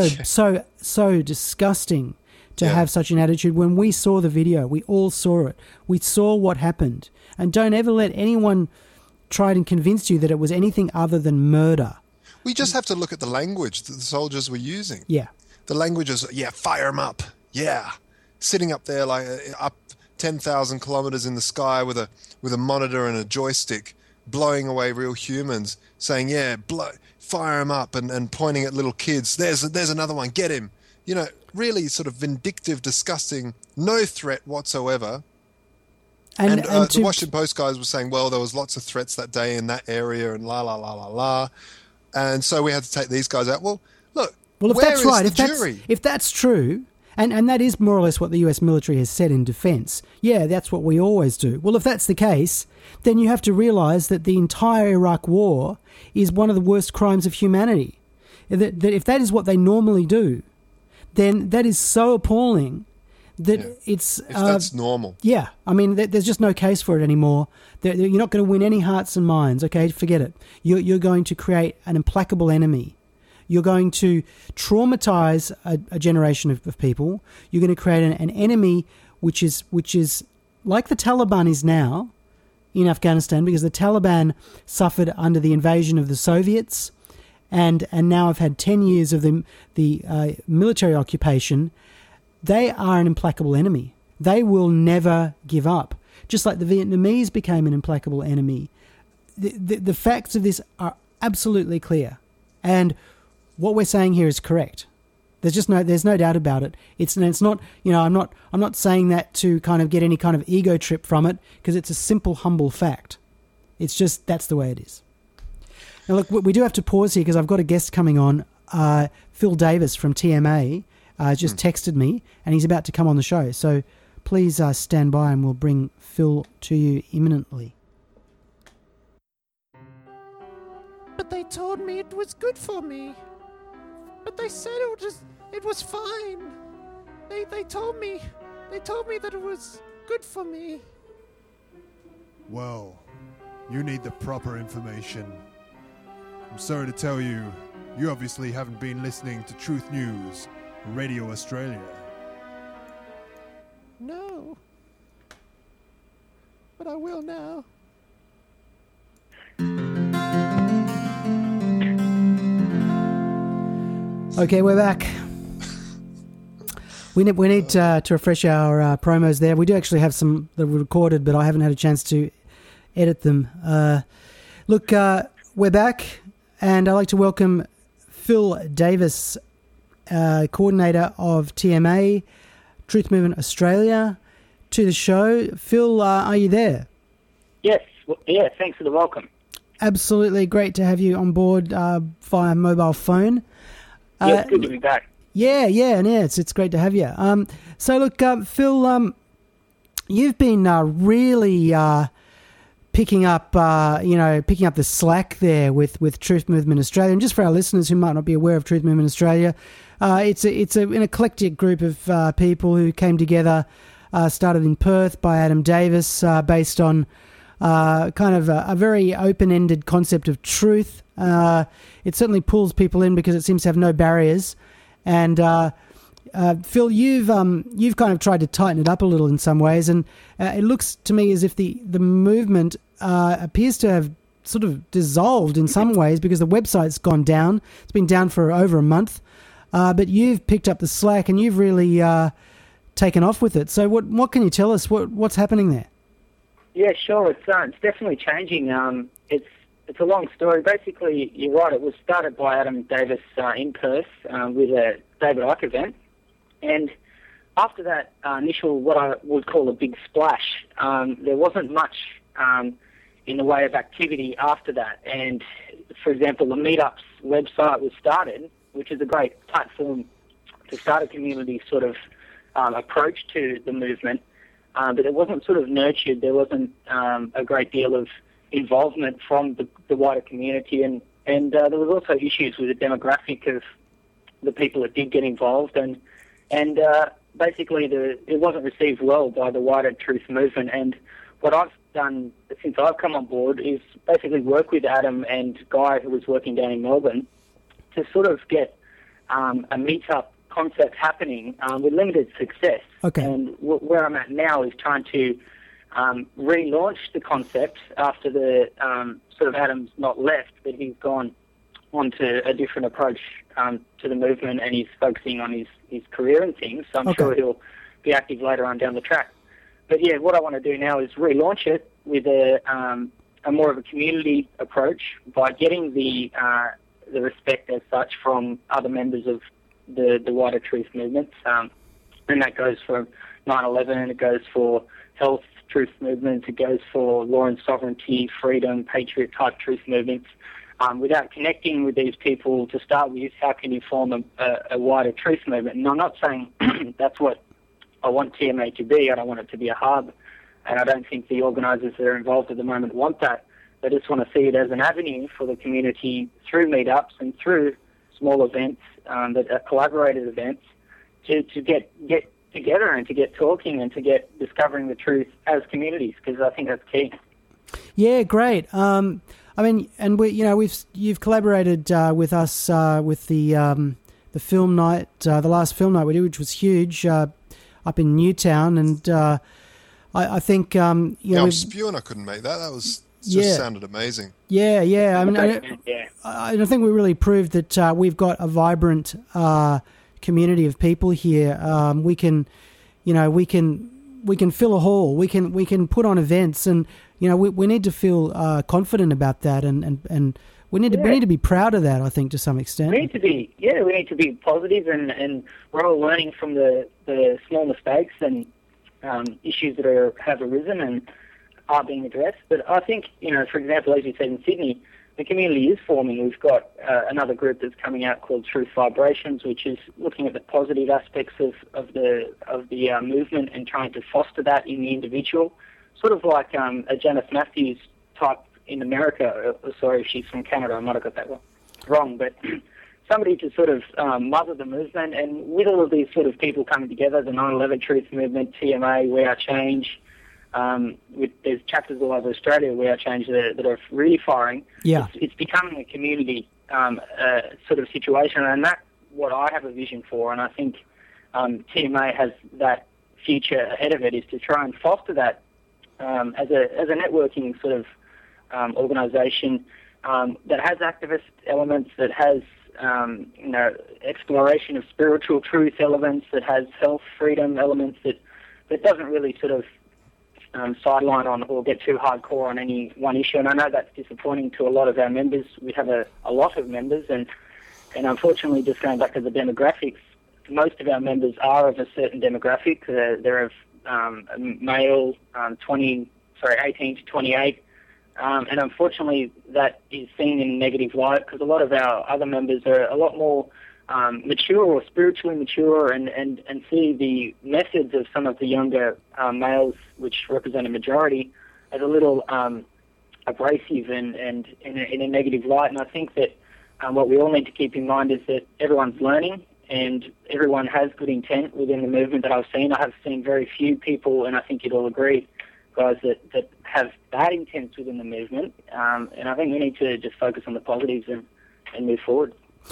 Speaker 4: so disgusting to have such an attitude. When we saw the video, we all saw it. We saw what happened. And don't ever let anyone try and convince you that it was anything other than murder. We just have to look at the language that the soldiers were using. Yeah. The language is, fire them up. Yeah. Sitting up there like up 10,000 kilometers in the sky with a monitor and a joystick, blowing away real humans, saying, fire them up, and pointing at little kids. There's another one. Get him. You know, really sort of vindictive, disgusting, no threat whatsoever. And the Washington Post guys were saying, well, there was lots of threats that day in that area, and la. And so we had to take these guys out. Well, look, if that's right, if that's true, and that is more or less what the US military has said in defense, that's what we always do. Well, if that's the case, then you have to realize that the entire Iraq war is one of the worst crimes of humanity. That if that is what they normally do, then that is so appalling that if that's normal. Yeah. I mean, there's just no case for it anymore. You're not going to win any hearts and minds. Okay, forget it. You're going to create an implacable enemy. You're going to traumatize a generation of people. You're going to create an enemy which is like the Taliban is now in Afghanistan, because the Taliban suffered under the invasion of the Soviets, and now have had 10 years of the military occupation. They are an implacable enemy. They will never give up. Just like the Vietnamese became an implacable enemy. The facts of this are absolutely clear. And what we're saying here is correct. There's no doubt about it. It's not, you know, I'm not saying that to kind of get any kind of ego trip from it, because it's a simple, humble fact. It's just, that's the way it is. Now look, we do have to pause here because I've got a guest coming on, Phil Davis from TMA.
Speaker 1: just texted me, and he's about to come on the show. So please stand by, and we'll bring Phil to you imminently.
Speaker 7: But they told me it was good for me. But they said it was fine. They told me that it was good for me.
Speaker 8: Well, you need the proper information. I'm sorry to tell you, you obviously haven't been listening to Truth News, Radio Australia.
Speaker 7: No. But I will now.
Speaker 1: Okay, we're back. We need to refresh our promos there. We do actually have some that were recorded, but I haven't had a chance to edit them. Look, we're back, and I'd like to welcome Phil Davis, coordinator of TMA, Truth Movement Australia, to the show. Phil, are you there?
Speaker 9: Yes. Yeah, thanks for the welcome.
Speaker 1: Absolutely great to have you on board via mobile phone.
Speaker 9: Yeah, it's good to be back.
Speaker 1: Yeah, it's great to have you. So look, Phil, you've been really picking up the slack there with Truth Movement Australia. And just for our listeners who might not be aware of Truth Movement Australia, it's an eclectic group of people who came together, started in Perth by Adam Davis, based on kind of a very open-ended concept of truth. It certainly pulls people in because it seems to have no barriers. And Phil, you've kind of tried to tighten it up a little in some ways, and it looks to me as if the movement appears to have sort of dissolved in some ways because the website's gone down. It's been down for over a month, but you've picked up the slack and you've really taken off with it. So what can you tell us? What's happening there?
Speaker 9: Yeah, sure. It's definitely changing. It's a long story. Basically, you're right. It was started by Adam Davis in Perth with a David Icke event, and after that initial, what I would call a big splash, there wasn't much in the way of activity after that. And for example, the Meetups website was started, which is a great platform to start a community sort of approach to the movement, but it wasn't sort of nurtured. There wasn't a great deal of involvement from the wider community, and there was also issues with the demographic of the people that did get involved, and basically it wasn't received well by the wider truth movement. And what I've done since I've come on board is basically work with Adam and Guy, who was working down in Melbourne, to sort of get a meetup concept happening with limited success.
Speaker 1: Okay.
Speaker 9: And where I'm at now is trying to relaunch the concept after the sort of Adam's not left, but he's gone on to a different approach to the movement, and he's focusing on his career and things. So I'm sure he'll be active later on down the track. But yeah, what I want to do now is relaunch it with a more of a community approach by getting the respect as such from other members of the wider truth movements, and that goes for 9/11, and it goes for health truth movements, it goes for law and sovereignty, freedom, patriot type truth movements. Without connecting with these people to start with, how can you form a wider truth movement? And I'm not saying that's what I want TMA to be. I don't want it to be a hub, and I don't think the organisers that are involved at the moment want that. I just want to see it as an avenue for the community through meetups and through small events that are collaborated events to get together and to get talking and to get discovering the truth as communities, because I think that's key.
Speaker 1: Yeah, great. I mean, and you've collaborated with us with the film night, the last film night we did, which was huge, up in Newtown, and I think I'm
Speaker 4: spewing I couldn't make that. That was sounded amazing.
Speaker 1: Yeah. I mean, I think we really proved that we've got a vibrant community of people here. We can fill a hall. We can put on events, and we need to feel confident about that, and we need to be proud of that. I think to some extent
Speaker 9: we need to be positive, and we're all learning from the small mistakes and issues that have arisen and are being addressed. But I think, for example, as you said in Sydney, the community is forming. We've got another group that's coming out called Truth Vibrations, which is looking at the positive aspects of the movement and trying to foster that in the individual, sort of like a Janice Matthews type in America. Sorry if she's from Canada, I might have got that wrong, but somebody to sort of mother the movement. And with all of these sort of people coming together, the 9/11 Truth Movement, TMA, We Are Change, there's chapters all over Australia, We Are Change, that are really firing.
Speaker 1: Yeah.
Speaker 9: It's becoming a community sort of situation, and that's what I have a vision for, and I think TMA has that future ahead of it, is to try and foster that as a networking sort of organisation that has activist elements, that has exploration of spiritual truth elements, that has health freedom elements, that doesn't really sort of sideline on or get too hardcore on any one issue. And I know that's disappointing to a lot of our members. We have a lot of members, and unfortunately, just going back to the demographics, most of our members are of a certain demographic. They're of male, 18 to 28. And unfortunately, that is seen in a negative light, because a lot of our other members are a lot more mature or spiritually mature, and see the methods of some of the younger males, which represent a majority, as a little abrasive and in a negative light. And I think that what we all need to keep in mind is that everyone's learning, and everyone has good intent within the movement that I've seen. I have seen very few people, and I think you'd all agree, guys, that have bad intents within the movement, and I think we need to just focus on the positives and move forward.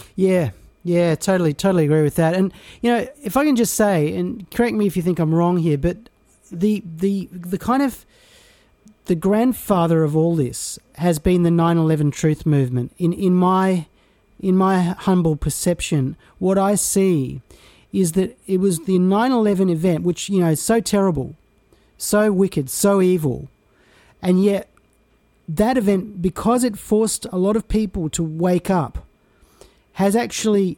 Speaker 1: Yeah, totally agree with that. And, if I can just say, and correct me if you think I'm wrong here, but the kind of the grandfather of all this has been the 9/11 Truth Movement. In my humble perception, what I see is that it was the 9/11 event, which, is so terrible, so wicked, so evil, and yet that event, because it forced a lot of people to wake up, has actually,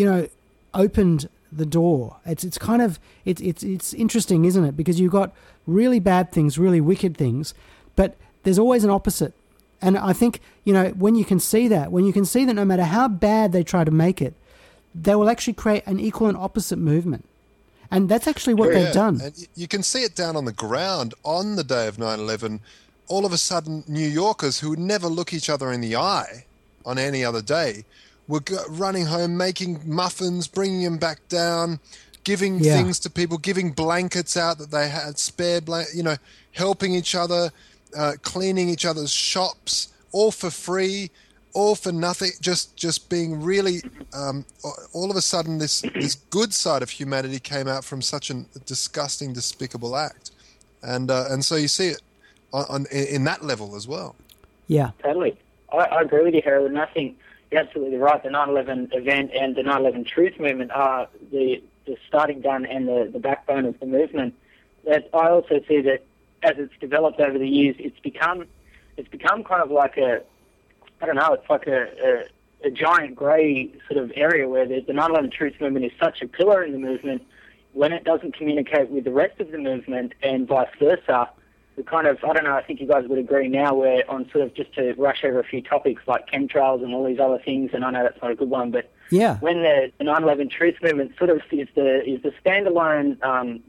Speaker 1: opened the door. It's kind of it's interesting, isn't it? Because you've got really bad things, really wicked things, but there's always an opposite. And I think, when you can see that no matter how bad they try to make it, they will actually create an equal and opposite movement. And that's actually what they've done.
Speaker 4: And you can see it down on the ground on the day of 9/11. All of a sudden, New Yorkers who would never look each other in the eye on any other day were running home, making muffins, bringing them back down, giving things to people, giving blankets out that they had spare, helping each other, cleaning each other's shops, all for free, all for nothing, just being really, all of a sudden this good side of humanity came out from such a disgusting, despicable act. And so you see it in that level as well.
Speaker 1: Yeah.
Speaker 9: Totally. I agree with you, Harold, and I think you're absolutely right. The 9/11 event and the 9/11 Truth Movement are the starting gun and the backbone of the movement. That I also see that as it's developed over the years, it's become kind of like it's like a giant grey sort of area where the 9/11 Truth Movement is such a pillar in the movement. When it doesn't communicate with the rest of the movement and vice versa, the kind of, I think you guys would agree now, where on sort of, just to rush over a few topics like chemtrails and all these other things, and I know that's not a good one, but when the 9/11 Truth Movement sort of is the standalone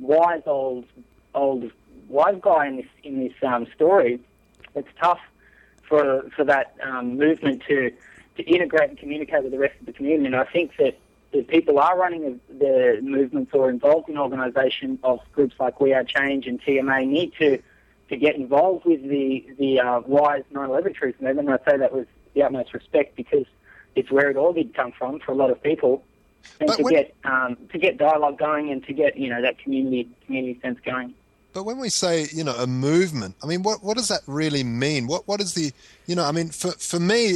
Speaker 9: wise guy in this story, it's tough for that movement to integrate and communicate with the rest of the community. And I think that the people are running the movements or involved in organisation of groups like We Are Change and TMA need to get involved with the wise 9/11 Truth Movement. And I say that with the utmost respect, because it's where it all did come from for a lot of people. And to get dialogue going and to get that community sense going.
Speaker 4: But when we say, a movement, I mean, what does that really mean? What is the, for me,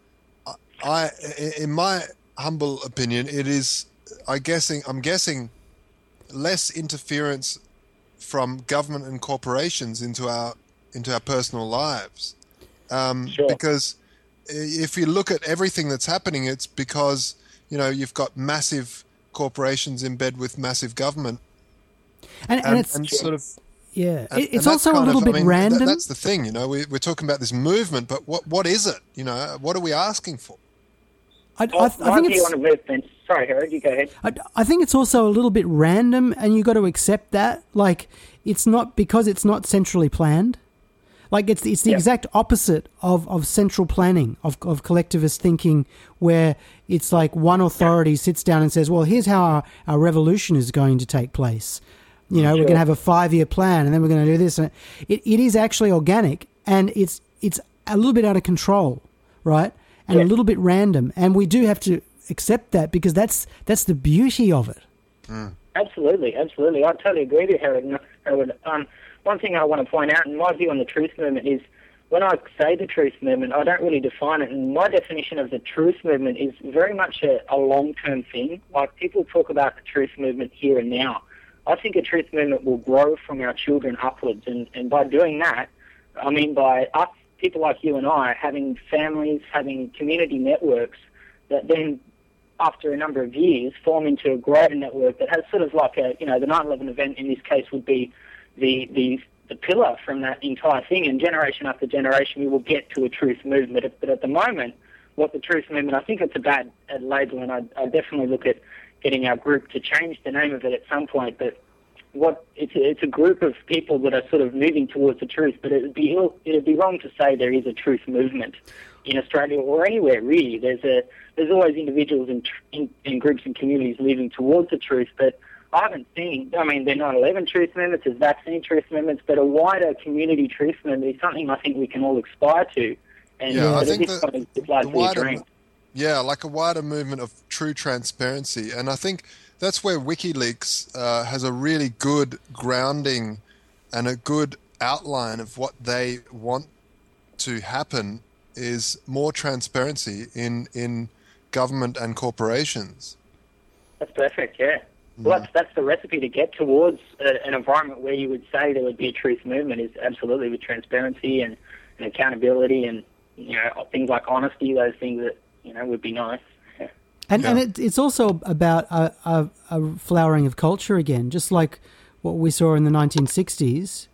Speaker 4: in my humble opinion, it is, I'm guessing less interference from government and corporations into our personal lives.
Speaker 9: Sure.
Speaker 4: Because if you look at everything that's happening, it's because, you've got massive corporations in bed with massive government. And it's sort of,
Speaker 1: Yeah,
Speaker 4: And
Speaker 1: it's
Speaker 4: that's
Speaker 1: also a
Speaker 4: kind
Speaker 1: little
Speaker 4: of-
Speaker 1: bit
Speaker 4: I mean,
Speaker 1: random.
Speaker 4: That's the thing, we're talking about this movement, but what is it? What are we asking for?
Speaker 1: I
Speaker 9: My
Speaker 1: think
Speaker 9: view
Speaker 1: it's.
Speaker 9: on a movement. Sorry, Herod, you go ahead.
Speaker 1: I think it's also a little bit random, and you got to accept that. Like, it's not because it's not centrally planned. Like, it's the exact opposite of central planning, of collectivist thinking, where it's like one authority sits down and says, well, here's how our revolution is going to take place. We're going to have a 5-year plan, and then we're going to do this. And it is actually organic, and it's a little bit out of control, right? And a little bit random. And we do have to accept that, because that's the beauty of it.
Speaker 9: Absolutely. I totally agree with you, Herod. One thing I want to point out, in my view on the truth movement, is when I say the truth movement, I don't really define it. And my definition of the truth movement is very much a long-term thing. Like, people talk about the truth movement here and now. I think a truth movement will grow from our children upwards. And by doing that, I mean by us, people like you and I, having families, having community networks that then, after a number of years, form into a greater network that has sort of like the 9/11 event in this case would be the pillar from that entire thing, and generation after generation we will get to a truth movement. But at the moment, what the truth movement, I think it's a bad label, and I definitely look at getting our group to change the name of it at some point. But it's a group of people that are sort of moving towards the truth. But it'd be wrong to say there is a truth movement in Australia or anywhere really. There's always individuals in groups and communities moving towards the truth, but I haven't seen, I mean, there are 9/11 truth movements, there's vaccine truth movements, but a wider community truth movement is something I think we can all aspire to. And
Speaker 4: I think
Speaker 9: it's largely a dream.
Speaker 4: Yeah, like a wider movement of true transparency. And I think that's where WikiLeaks has a really good grounding and a good outline of what they want to happen is more transparency in government and corporations.
Speaker 9: That's perfect, yeah. Well, that's the recipe to get towards an environment where you would say there would be a truth movement, is absolutely with transparency and accountability and, things like honesty, those things that, would be nice. Yeah.
Speaker 1: And it's also about a flowering of culture again, just like what we saw in the 1960s.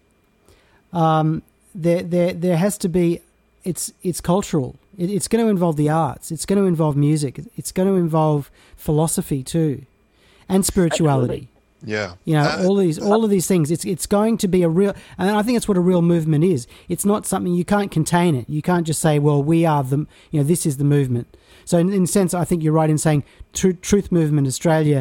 Speaker 1: There has to be, it's cultural. It's going to involve the arts. It's going to involve music. It's going to involve philosophy too. And spirituality.
Speaker 9: Absolutely.
Speaker 4: Yeah.
Speaker 1: All of these things. It's going to be a real, and I think that's what a real movement is. It's not something, you can't contain it. You can't just say, well, we are this is the movement. So in a sense, I think you're right in saying Truth Movement Australia,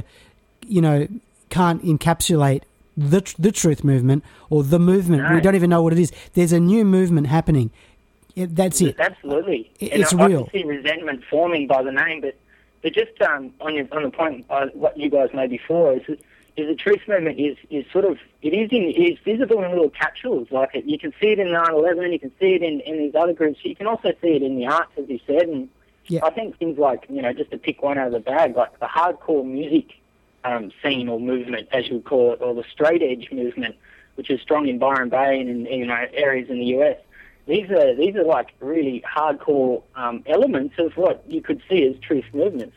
Speaker 1: can't encapsulate the truth movement or the movement. No. We don't even know what it is. There's a new movement happening. That's it.
Speaker 9: Absolutely.
Speaker 1: It's
Speaker 9: I
Speaker 1: real.
Speaker 9: can see resentment forming by the name, but just on the point, what you guys made before is the truth movement is visible in little capsules. Like you can see it in 9/11, you can see it in these other groups. You can also see it in the arts, as you said. And I think things like just to pick one out of the bag, like the hardcore music scene or movement, as you would call it, or the straight edge movement, which is strong in Byron Bay and in areas in the US. These are like really hardcore elements of what you could see as truth movements.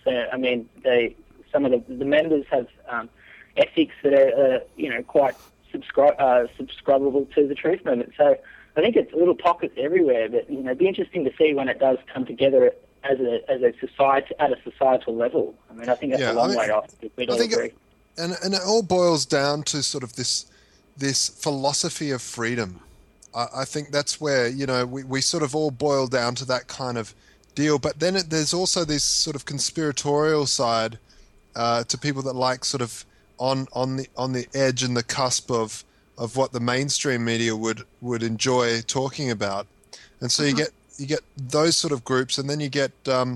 Speaker 9: Some of the members have ethics that are quite subscribable to the truth movement. So I think it's little pockets everywhere. But it'd be interesting to see when it does come together as a society at a societal level. I mean, I think that's a long way off. We'd all agree.
Speaker 4: And it all boils down to sort of this philosophy of freedom. I think that's where, we sort of all boil down to that kind of deal. But then there's also this sort of conspiratorial side to people that like sort of on the edge and the cusp of what the mainstream media would enjoy talking about. And so you get those sort of groups, and then you get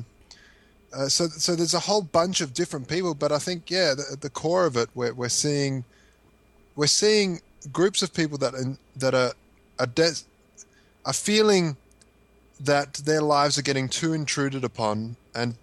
Speaker 4: so there's a whole bunch of different people. But I think at the core of it, we're seeing groups of people that are feeling that their lives are getting too intruded upon, and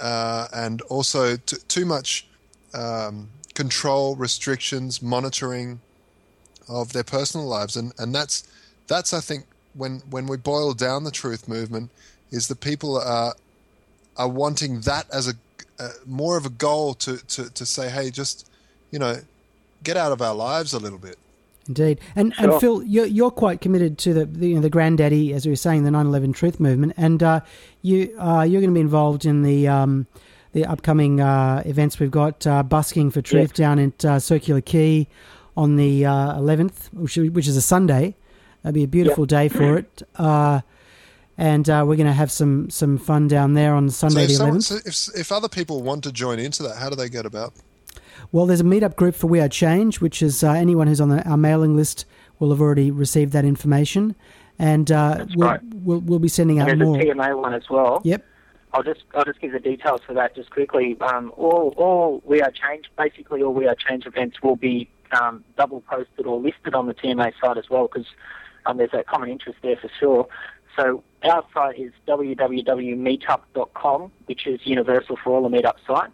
Speaker 4: also too much control, restrictions, monitoring of their personal lives, and that's I think when we boil down the truth movement, is the people are wanting that as a more of a goal to say, hey, just get out of our lives a little bit.
Speaker 1: Indeed. And
Speaker 9: Sure.
Speaker 1: Phil, you're quite committed to the granddaddy, as we were saying, the 9/11 Truth Movement, and you're going to be involved in the upcoming events. We've got Busking for Truth down at Circular Quay on the 11th, which is a Sunday. That'll be a beautiful day for it. And we're going to have some fun down there on Sunday the 11th.
Speaker 4: If other people want to join into that, how do they get about?
Speaker 1: Well, there's a meetup group for We Are Change, which is anyone who's on our mailing list will have already received that information. And we'll be sending out more.
Speaker 9: There's a TMA one as well.
Speaker 1: Yep.
Speaker 9: I'll just give the details for that just quickly. All We Are Change, basically all We Are Change events will be double posted or listed on the TMA site as well, because there's that common interest there for sure. So our site is www.meetup.com, which is universal for all the meetup sites,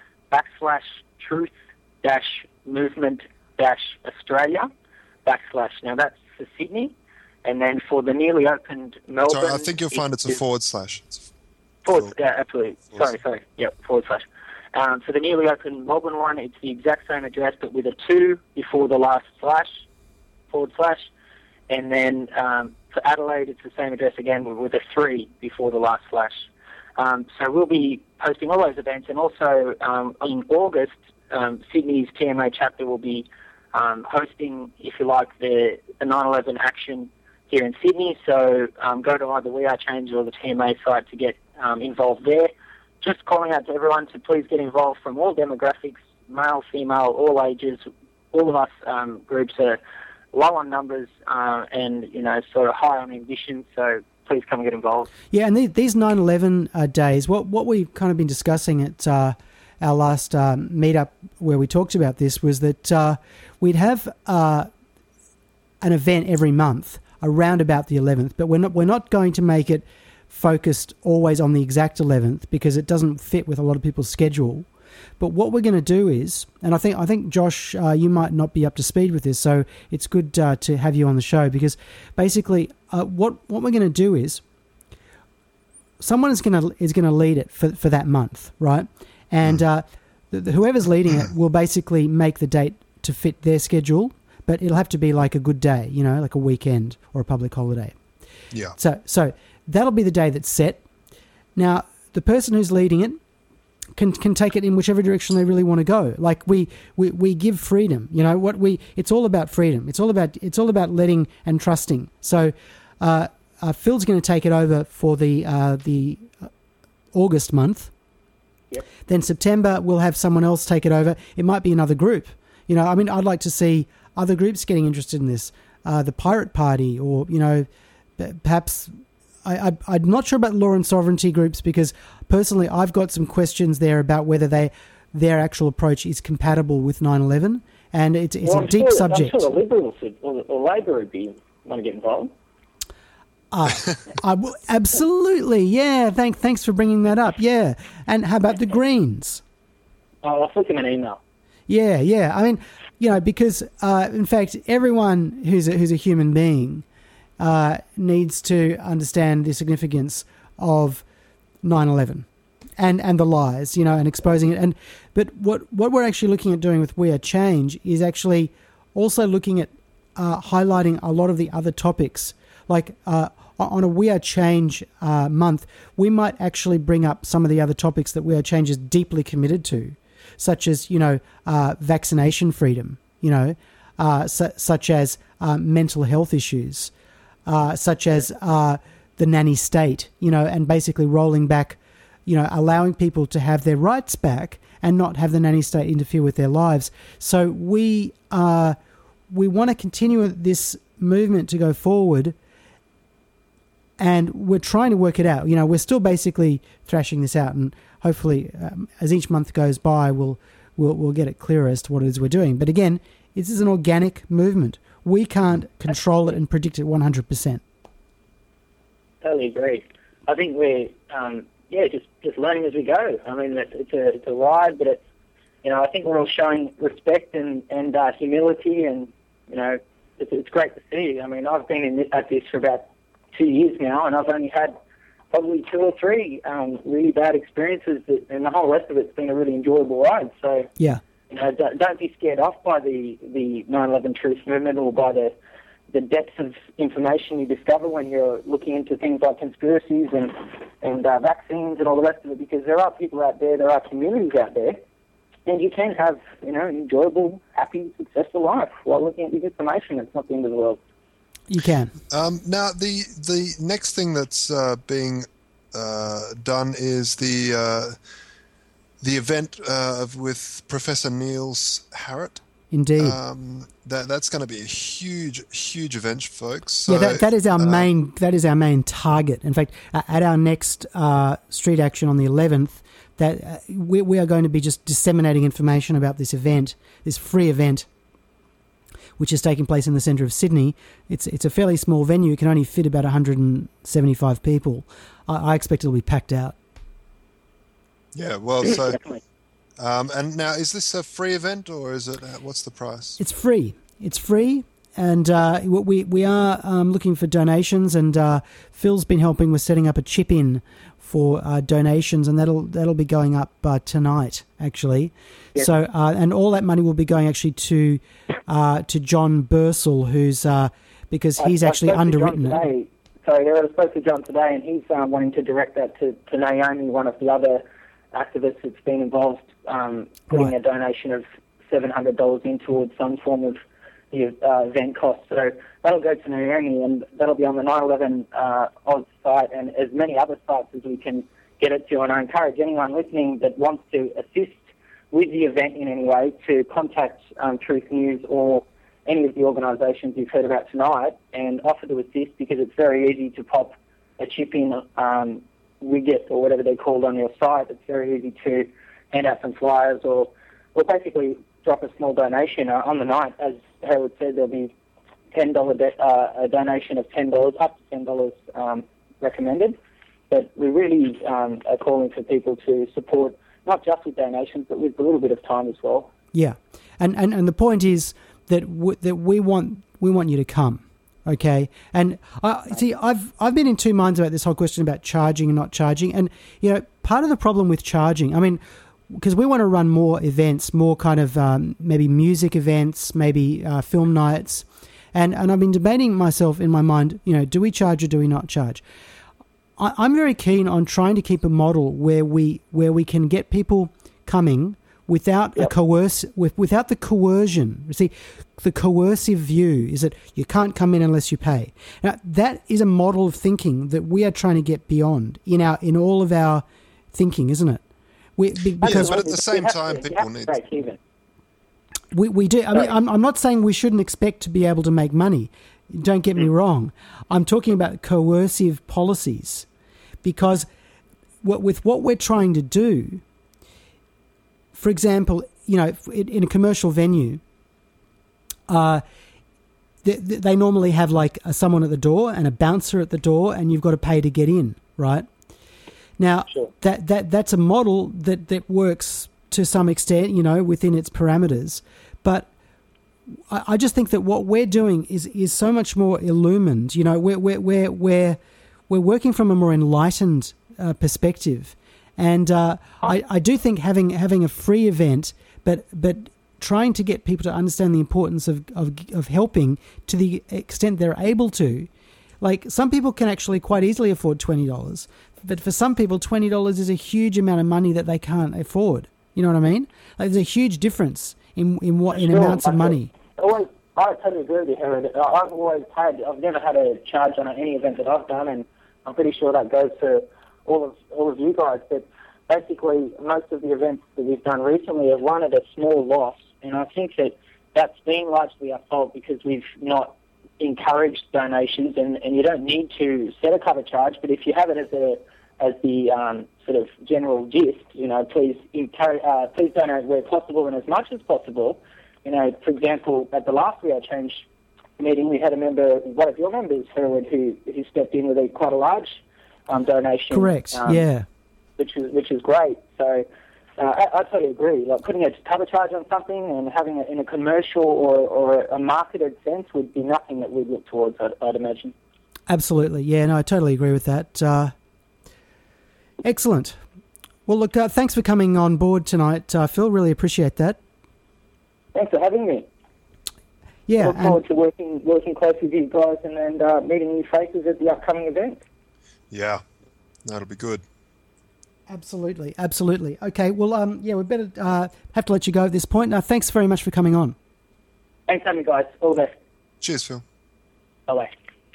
Speaker 9: /truth-movement-Australia, / now that's for Sydney, and then for the newly opened Melbourne...
Speaker 4: Sorry, I think you'll find it's a /.
Speaker 9: Absolutely. Sorry. Yep, /. For the newly opened Melbourne one, it's the exact same address, but with a 2 before the last /, and then for Adelaide, it's the same address again with a 3 before the last /. So we'll be posting all those events, and also in August, Sydney's TMA chapter will be hosting, if you like, the 9/11 action here in Sydney. So go to either We Are Change or the TMA site to get involved there. Just calling out to everyone to please get involved from all demographics, male, female, all ages. All of us groups are low on numbers and, sort of high on ambition, so please come and get involved. Yeah,
Speaker 1: and these 9/11 days, what we've kind of been discussing at our last meetup where we talked about this was that we'd have an event every month around about the 11th, but we're not going to make it focused always on the exact 11th because it doesn't fit with a lot of people's schedule. But what we're going to do is, and I think Josh, you might not be up to speed with this, so it's good to have you on the show, because basically what we're going to do is someone is going to lead it for that month, right? And whoever's leading it will basically make the date to fit their schedule, but it'll have to be like a good day, like a weekend or a public holiday.
Speaker 4: Yeah.
Speaker 1: So that'll be the day that's set. Now, the person who's leading it can take it in whichever direction they really want to go. Like we give freedom. It's all about freedom. It's all about letting and trusting. So Phil's going to take it over for the August month.
Speaker 9: Yep.
Speaker 1: Then September we'll have someone else take it over. It might be another group. I'd like to see other groups getting interested in this. The Pirate Party, or perhaps. I'm not sure about law and sovereignty groups, because personally I've got some questions there about whether their actual approach is compatible with 9/11, and it's a deep subject.
Speaker 9: I'm sure the Liberals or Labor would want to get involved.
Speaker 1: Absolutely, yeah. Thanks for bringing that up. Yeah, and how about the Greens?
Speaker 9: I'll flick him an email.
Speaker 1: Yeah. I mean, because in fact, everyone who's a human being needs to understand the significance of 9/11 and the lies, and exposing it. But what we're actually looking at doing with We Are Change is actually also looking at highlighting a lot of the other topics. Like on a We Are Change month, we might actually bring up some of the other topics that We Are Change is deeply committed to, such as vaccination freedom, such as mental health issues. Such as the nanny state, and basically rolling back, allowing people to have their rights back and not have the nanny state interfere with their lives. So we want to continue this movement to go forward, and we're trying to work it out. We're still basically thrashing this out, and hopefully, as each month goes by, we'll get it clearer as to what it is we're doing. But again, this is an organic movement. We can't control it and predict it 100%.
Speaker 9: Totally agree. I think we're just learning as we go. I mean, it's a ride, but I think we're all showing respect and humility, and it's great to see. I mean, I've been at this for about 2 years now, and I've only had probably 2 or 3 really bad experiences, and the whole rest of it's been a really enjoyable ride. So
Speaker 1: yeah.
Speaker 9: don't be scared off by the 9/11 truth movement or by the depths of information you discover when you're looking into things like conspiracies and vaccines and all the rest of it, because there are people out there, there are communities out there, and you can have, an enjoyable, happy, successful life while looking at this information. It's not the end of the world.
Speaker 1: You can.
Speaker 4: Now, the next thing that's being done is the event with Professor Niels Harrit.
Speaker 1: Indeed.
Speaker 4: That's going to be a huge event, folks.
Speaker 1: So, that is our main target. In fact, at our next street action on the 11th, that we are going to be just disseminating information about this event, this free event, which is taking place in the centre of Sydney. It's a fairly small venue. It can only fit about 175 people. I expect it'll be packed out. Yeah,
Speaker 4: well, so... and now, is this a free event, or is it? What's the price?
Speaker 1: It's free. It's free, and we are looking for donations. And Phil's been helping with setting up a chip-in for donations, and that'll be going up tonight, actually. Yep. So, and all that money will be going actually to John Bursell, who's because he's actually underwritten it.
Speaker 9: Sorry, I spoke to John today, and he's wanting to direct that to Naomi, one of the other activists that's been involved, putting a donation of $700 in towards some form of the event costs. So that'll go to Naomi, and that'll be on the 9/11 Oz site and as many other sites as we can get it to. And I encourage anyone listening that wants to assist with the event in any way to contact Truth News or any of the organisations you've heard about tonight and offer to assist, because it's very easy to pop a chip in widget or whatever they're called on your site. It's very easy to hand out some flyers or basically drop a small donation on the night. As Harold said, there'll be a donation of $10, up to $10 recommended. But we really are calling for people to support, not just with donations, but with a little bit of time as well.
Speaker 1: Yeah, and the point is that we want you to come. Okay, and I've been in two minds about this whole question about charging and not charging, and part of the problem with charging, I mean, because we want to run more events, more kind of maybe music events, maybe film nights, and I've been debating myself in my mind, do we charge or do we not charge? I'm very keen on trying to keep a model where we can get people coming without without the coercion. See, the coercive view is that you can't come in unless you pay. Now, that is a model of thinking that we are trying to get beyond in all of our thinking, isn't it?
Speaker 4: Because but at the same time, people need.
Speaker 1: We do. I mean, I'm not saying we shouldn't expect to be able to make money. Don't get me wrong. I'm talking about coercive policies, because with what we're trying to do. For example, in a commercial venue, they normally have like someone at the door and a bouncer at the door, and you've got to pay to get in, right? Now, sure. That's a model that works to some extent, within its parameters. But I just think that what we're doing is so much more illumined. We're working from a more enlightened perspective. And I do think having a free event, but trying to get people to understand the importance of helping to the extent they're able to. Like, some people can actually quite easily afford $20, but for some people, $20 is a huge amount of money that they can't afford. You know what I mean? Like, there's a huge difference in amounts of money.
Speaker 9: I totally agree with you, Harold. I've never had a charge on any event that I've done, and I'm pretty sure that goes for all of you guys. But basically, most of the events that we've done recently have run at a small loss, and I think that's been largely our fault, because we've not encouraged donations, and you don't need to set a cover charge, but if you have it as the sort of general gist, please donate where possible and as much as possible. For example, at the last We Are Change meeting, we had one of your members, Harold, who stepped in with quite a large donation.
Speaker 1: Correct. Yeah.
Speaker 9: Which is great. So I totally agree. Like, putting a cover charge on something and having it in a commercial or a marketed sense would be nothing that we'd look towards, I'd imagine.
Speaker 1: Absolutely. Yeah, no, I totally agree with that. Excellent. Well, look, thanks for coming on board tonight, Phil. Really appreciate that.
Speaker 9: Thanks for having me.
Speaker 1: Yeah,
Speaker 9: Look forward to working close with you guys and meeting new faces at the upcoming event.
Speaker 4: Yeah, that'll be good.
Speaker 1: absolutely. Okay, well, we better have to let you go at this point. Thanks very much for coming on.
Speaker 9: Thanks for having me, guys. All the best.
Speaker 4: Cheers, Phil.
Speaker 9: Bye-bye.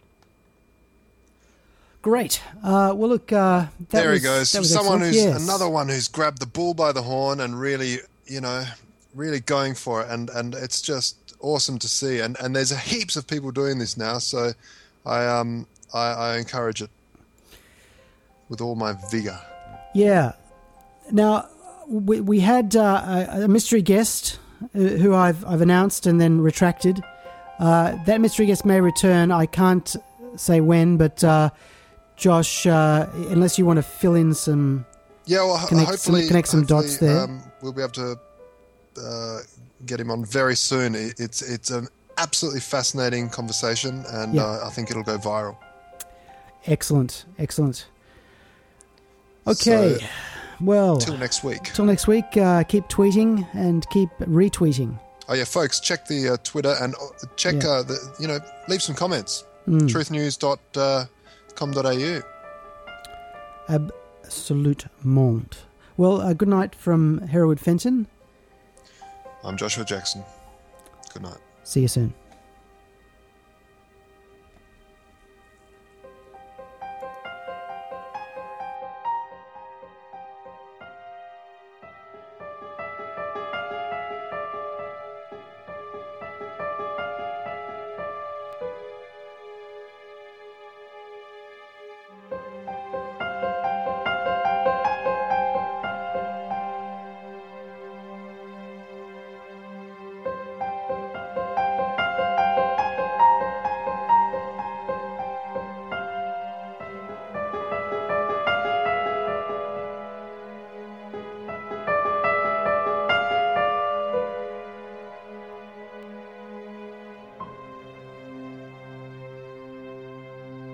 Speaker 1: Great. Well, look,
Speaker 4: there he goes. Someone
Speaker 1: excellent.
Speaker 4: who's another one who's grabbed the bull by the horn and really, really going for it, and it's just awesome to see. And there's heaps of people doing this now, so I encourage it with all my vigor.
Speaker 1: Yeah. Now, we had a mystery guest who I've announced and then retracted. That mystery guest may return. I can't say when, but Josh, unless you want to fill in some...
Speaker 4: Yeah, well, hopefully
Speaker 1: connect some dots there.
Speaker 4: We'll be able to get him on very soon. It's an absolutely fascinating conversation, and I think it'll go viral.
Speaker 1: Excellent. Okay,
Speaker 4: So,
Speaker 1: well...
Speaker 4: Till next week.
Speaker 1: Keep tweeting and keep retweeting.
Speaker 4: Oh yeah, folks, check the Twitter and check leave some comments. truthnews.com.au.
Speaker 1: Absolutement. Well, good night from Hereward Fenton.
Speaker 4: I'm Joshua Jackson. Good night.
Speaker 1: See you soon.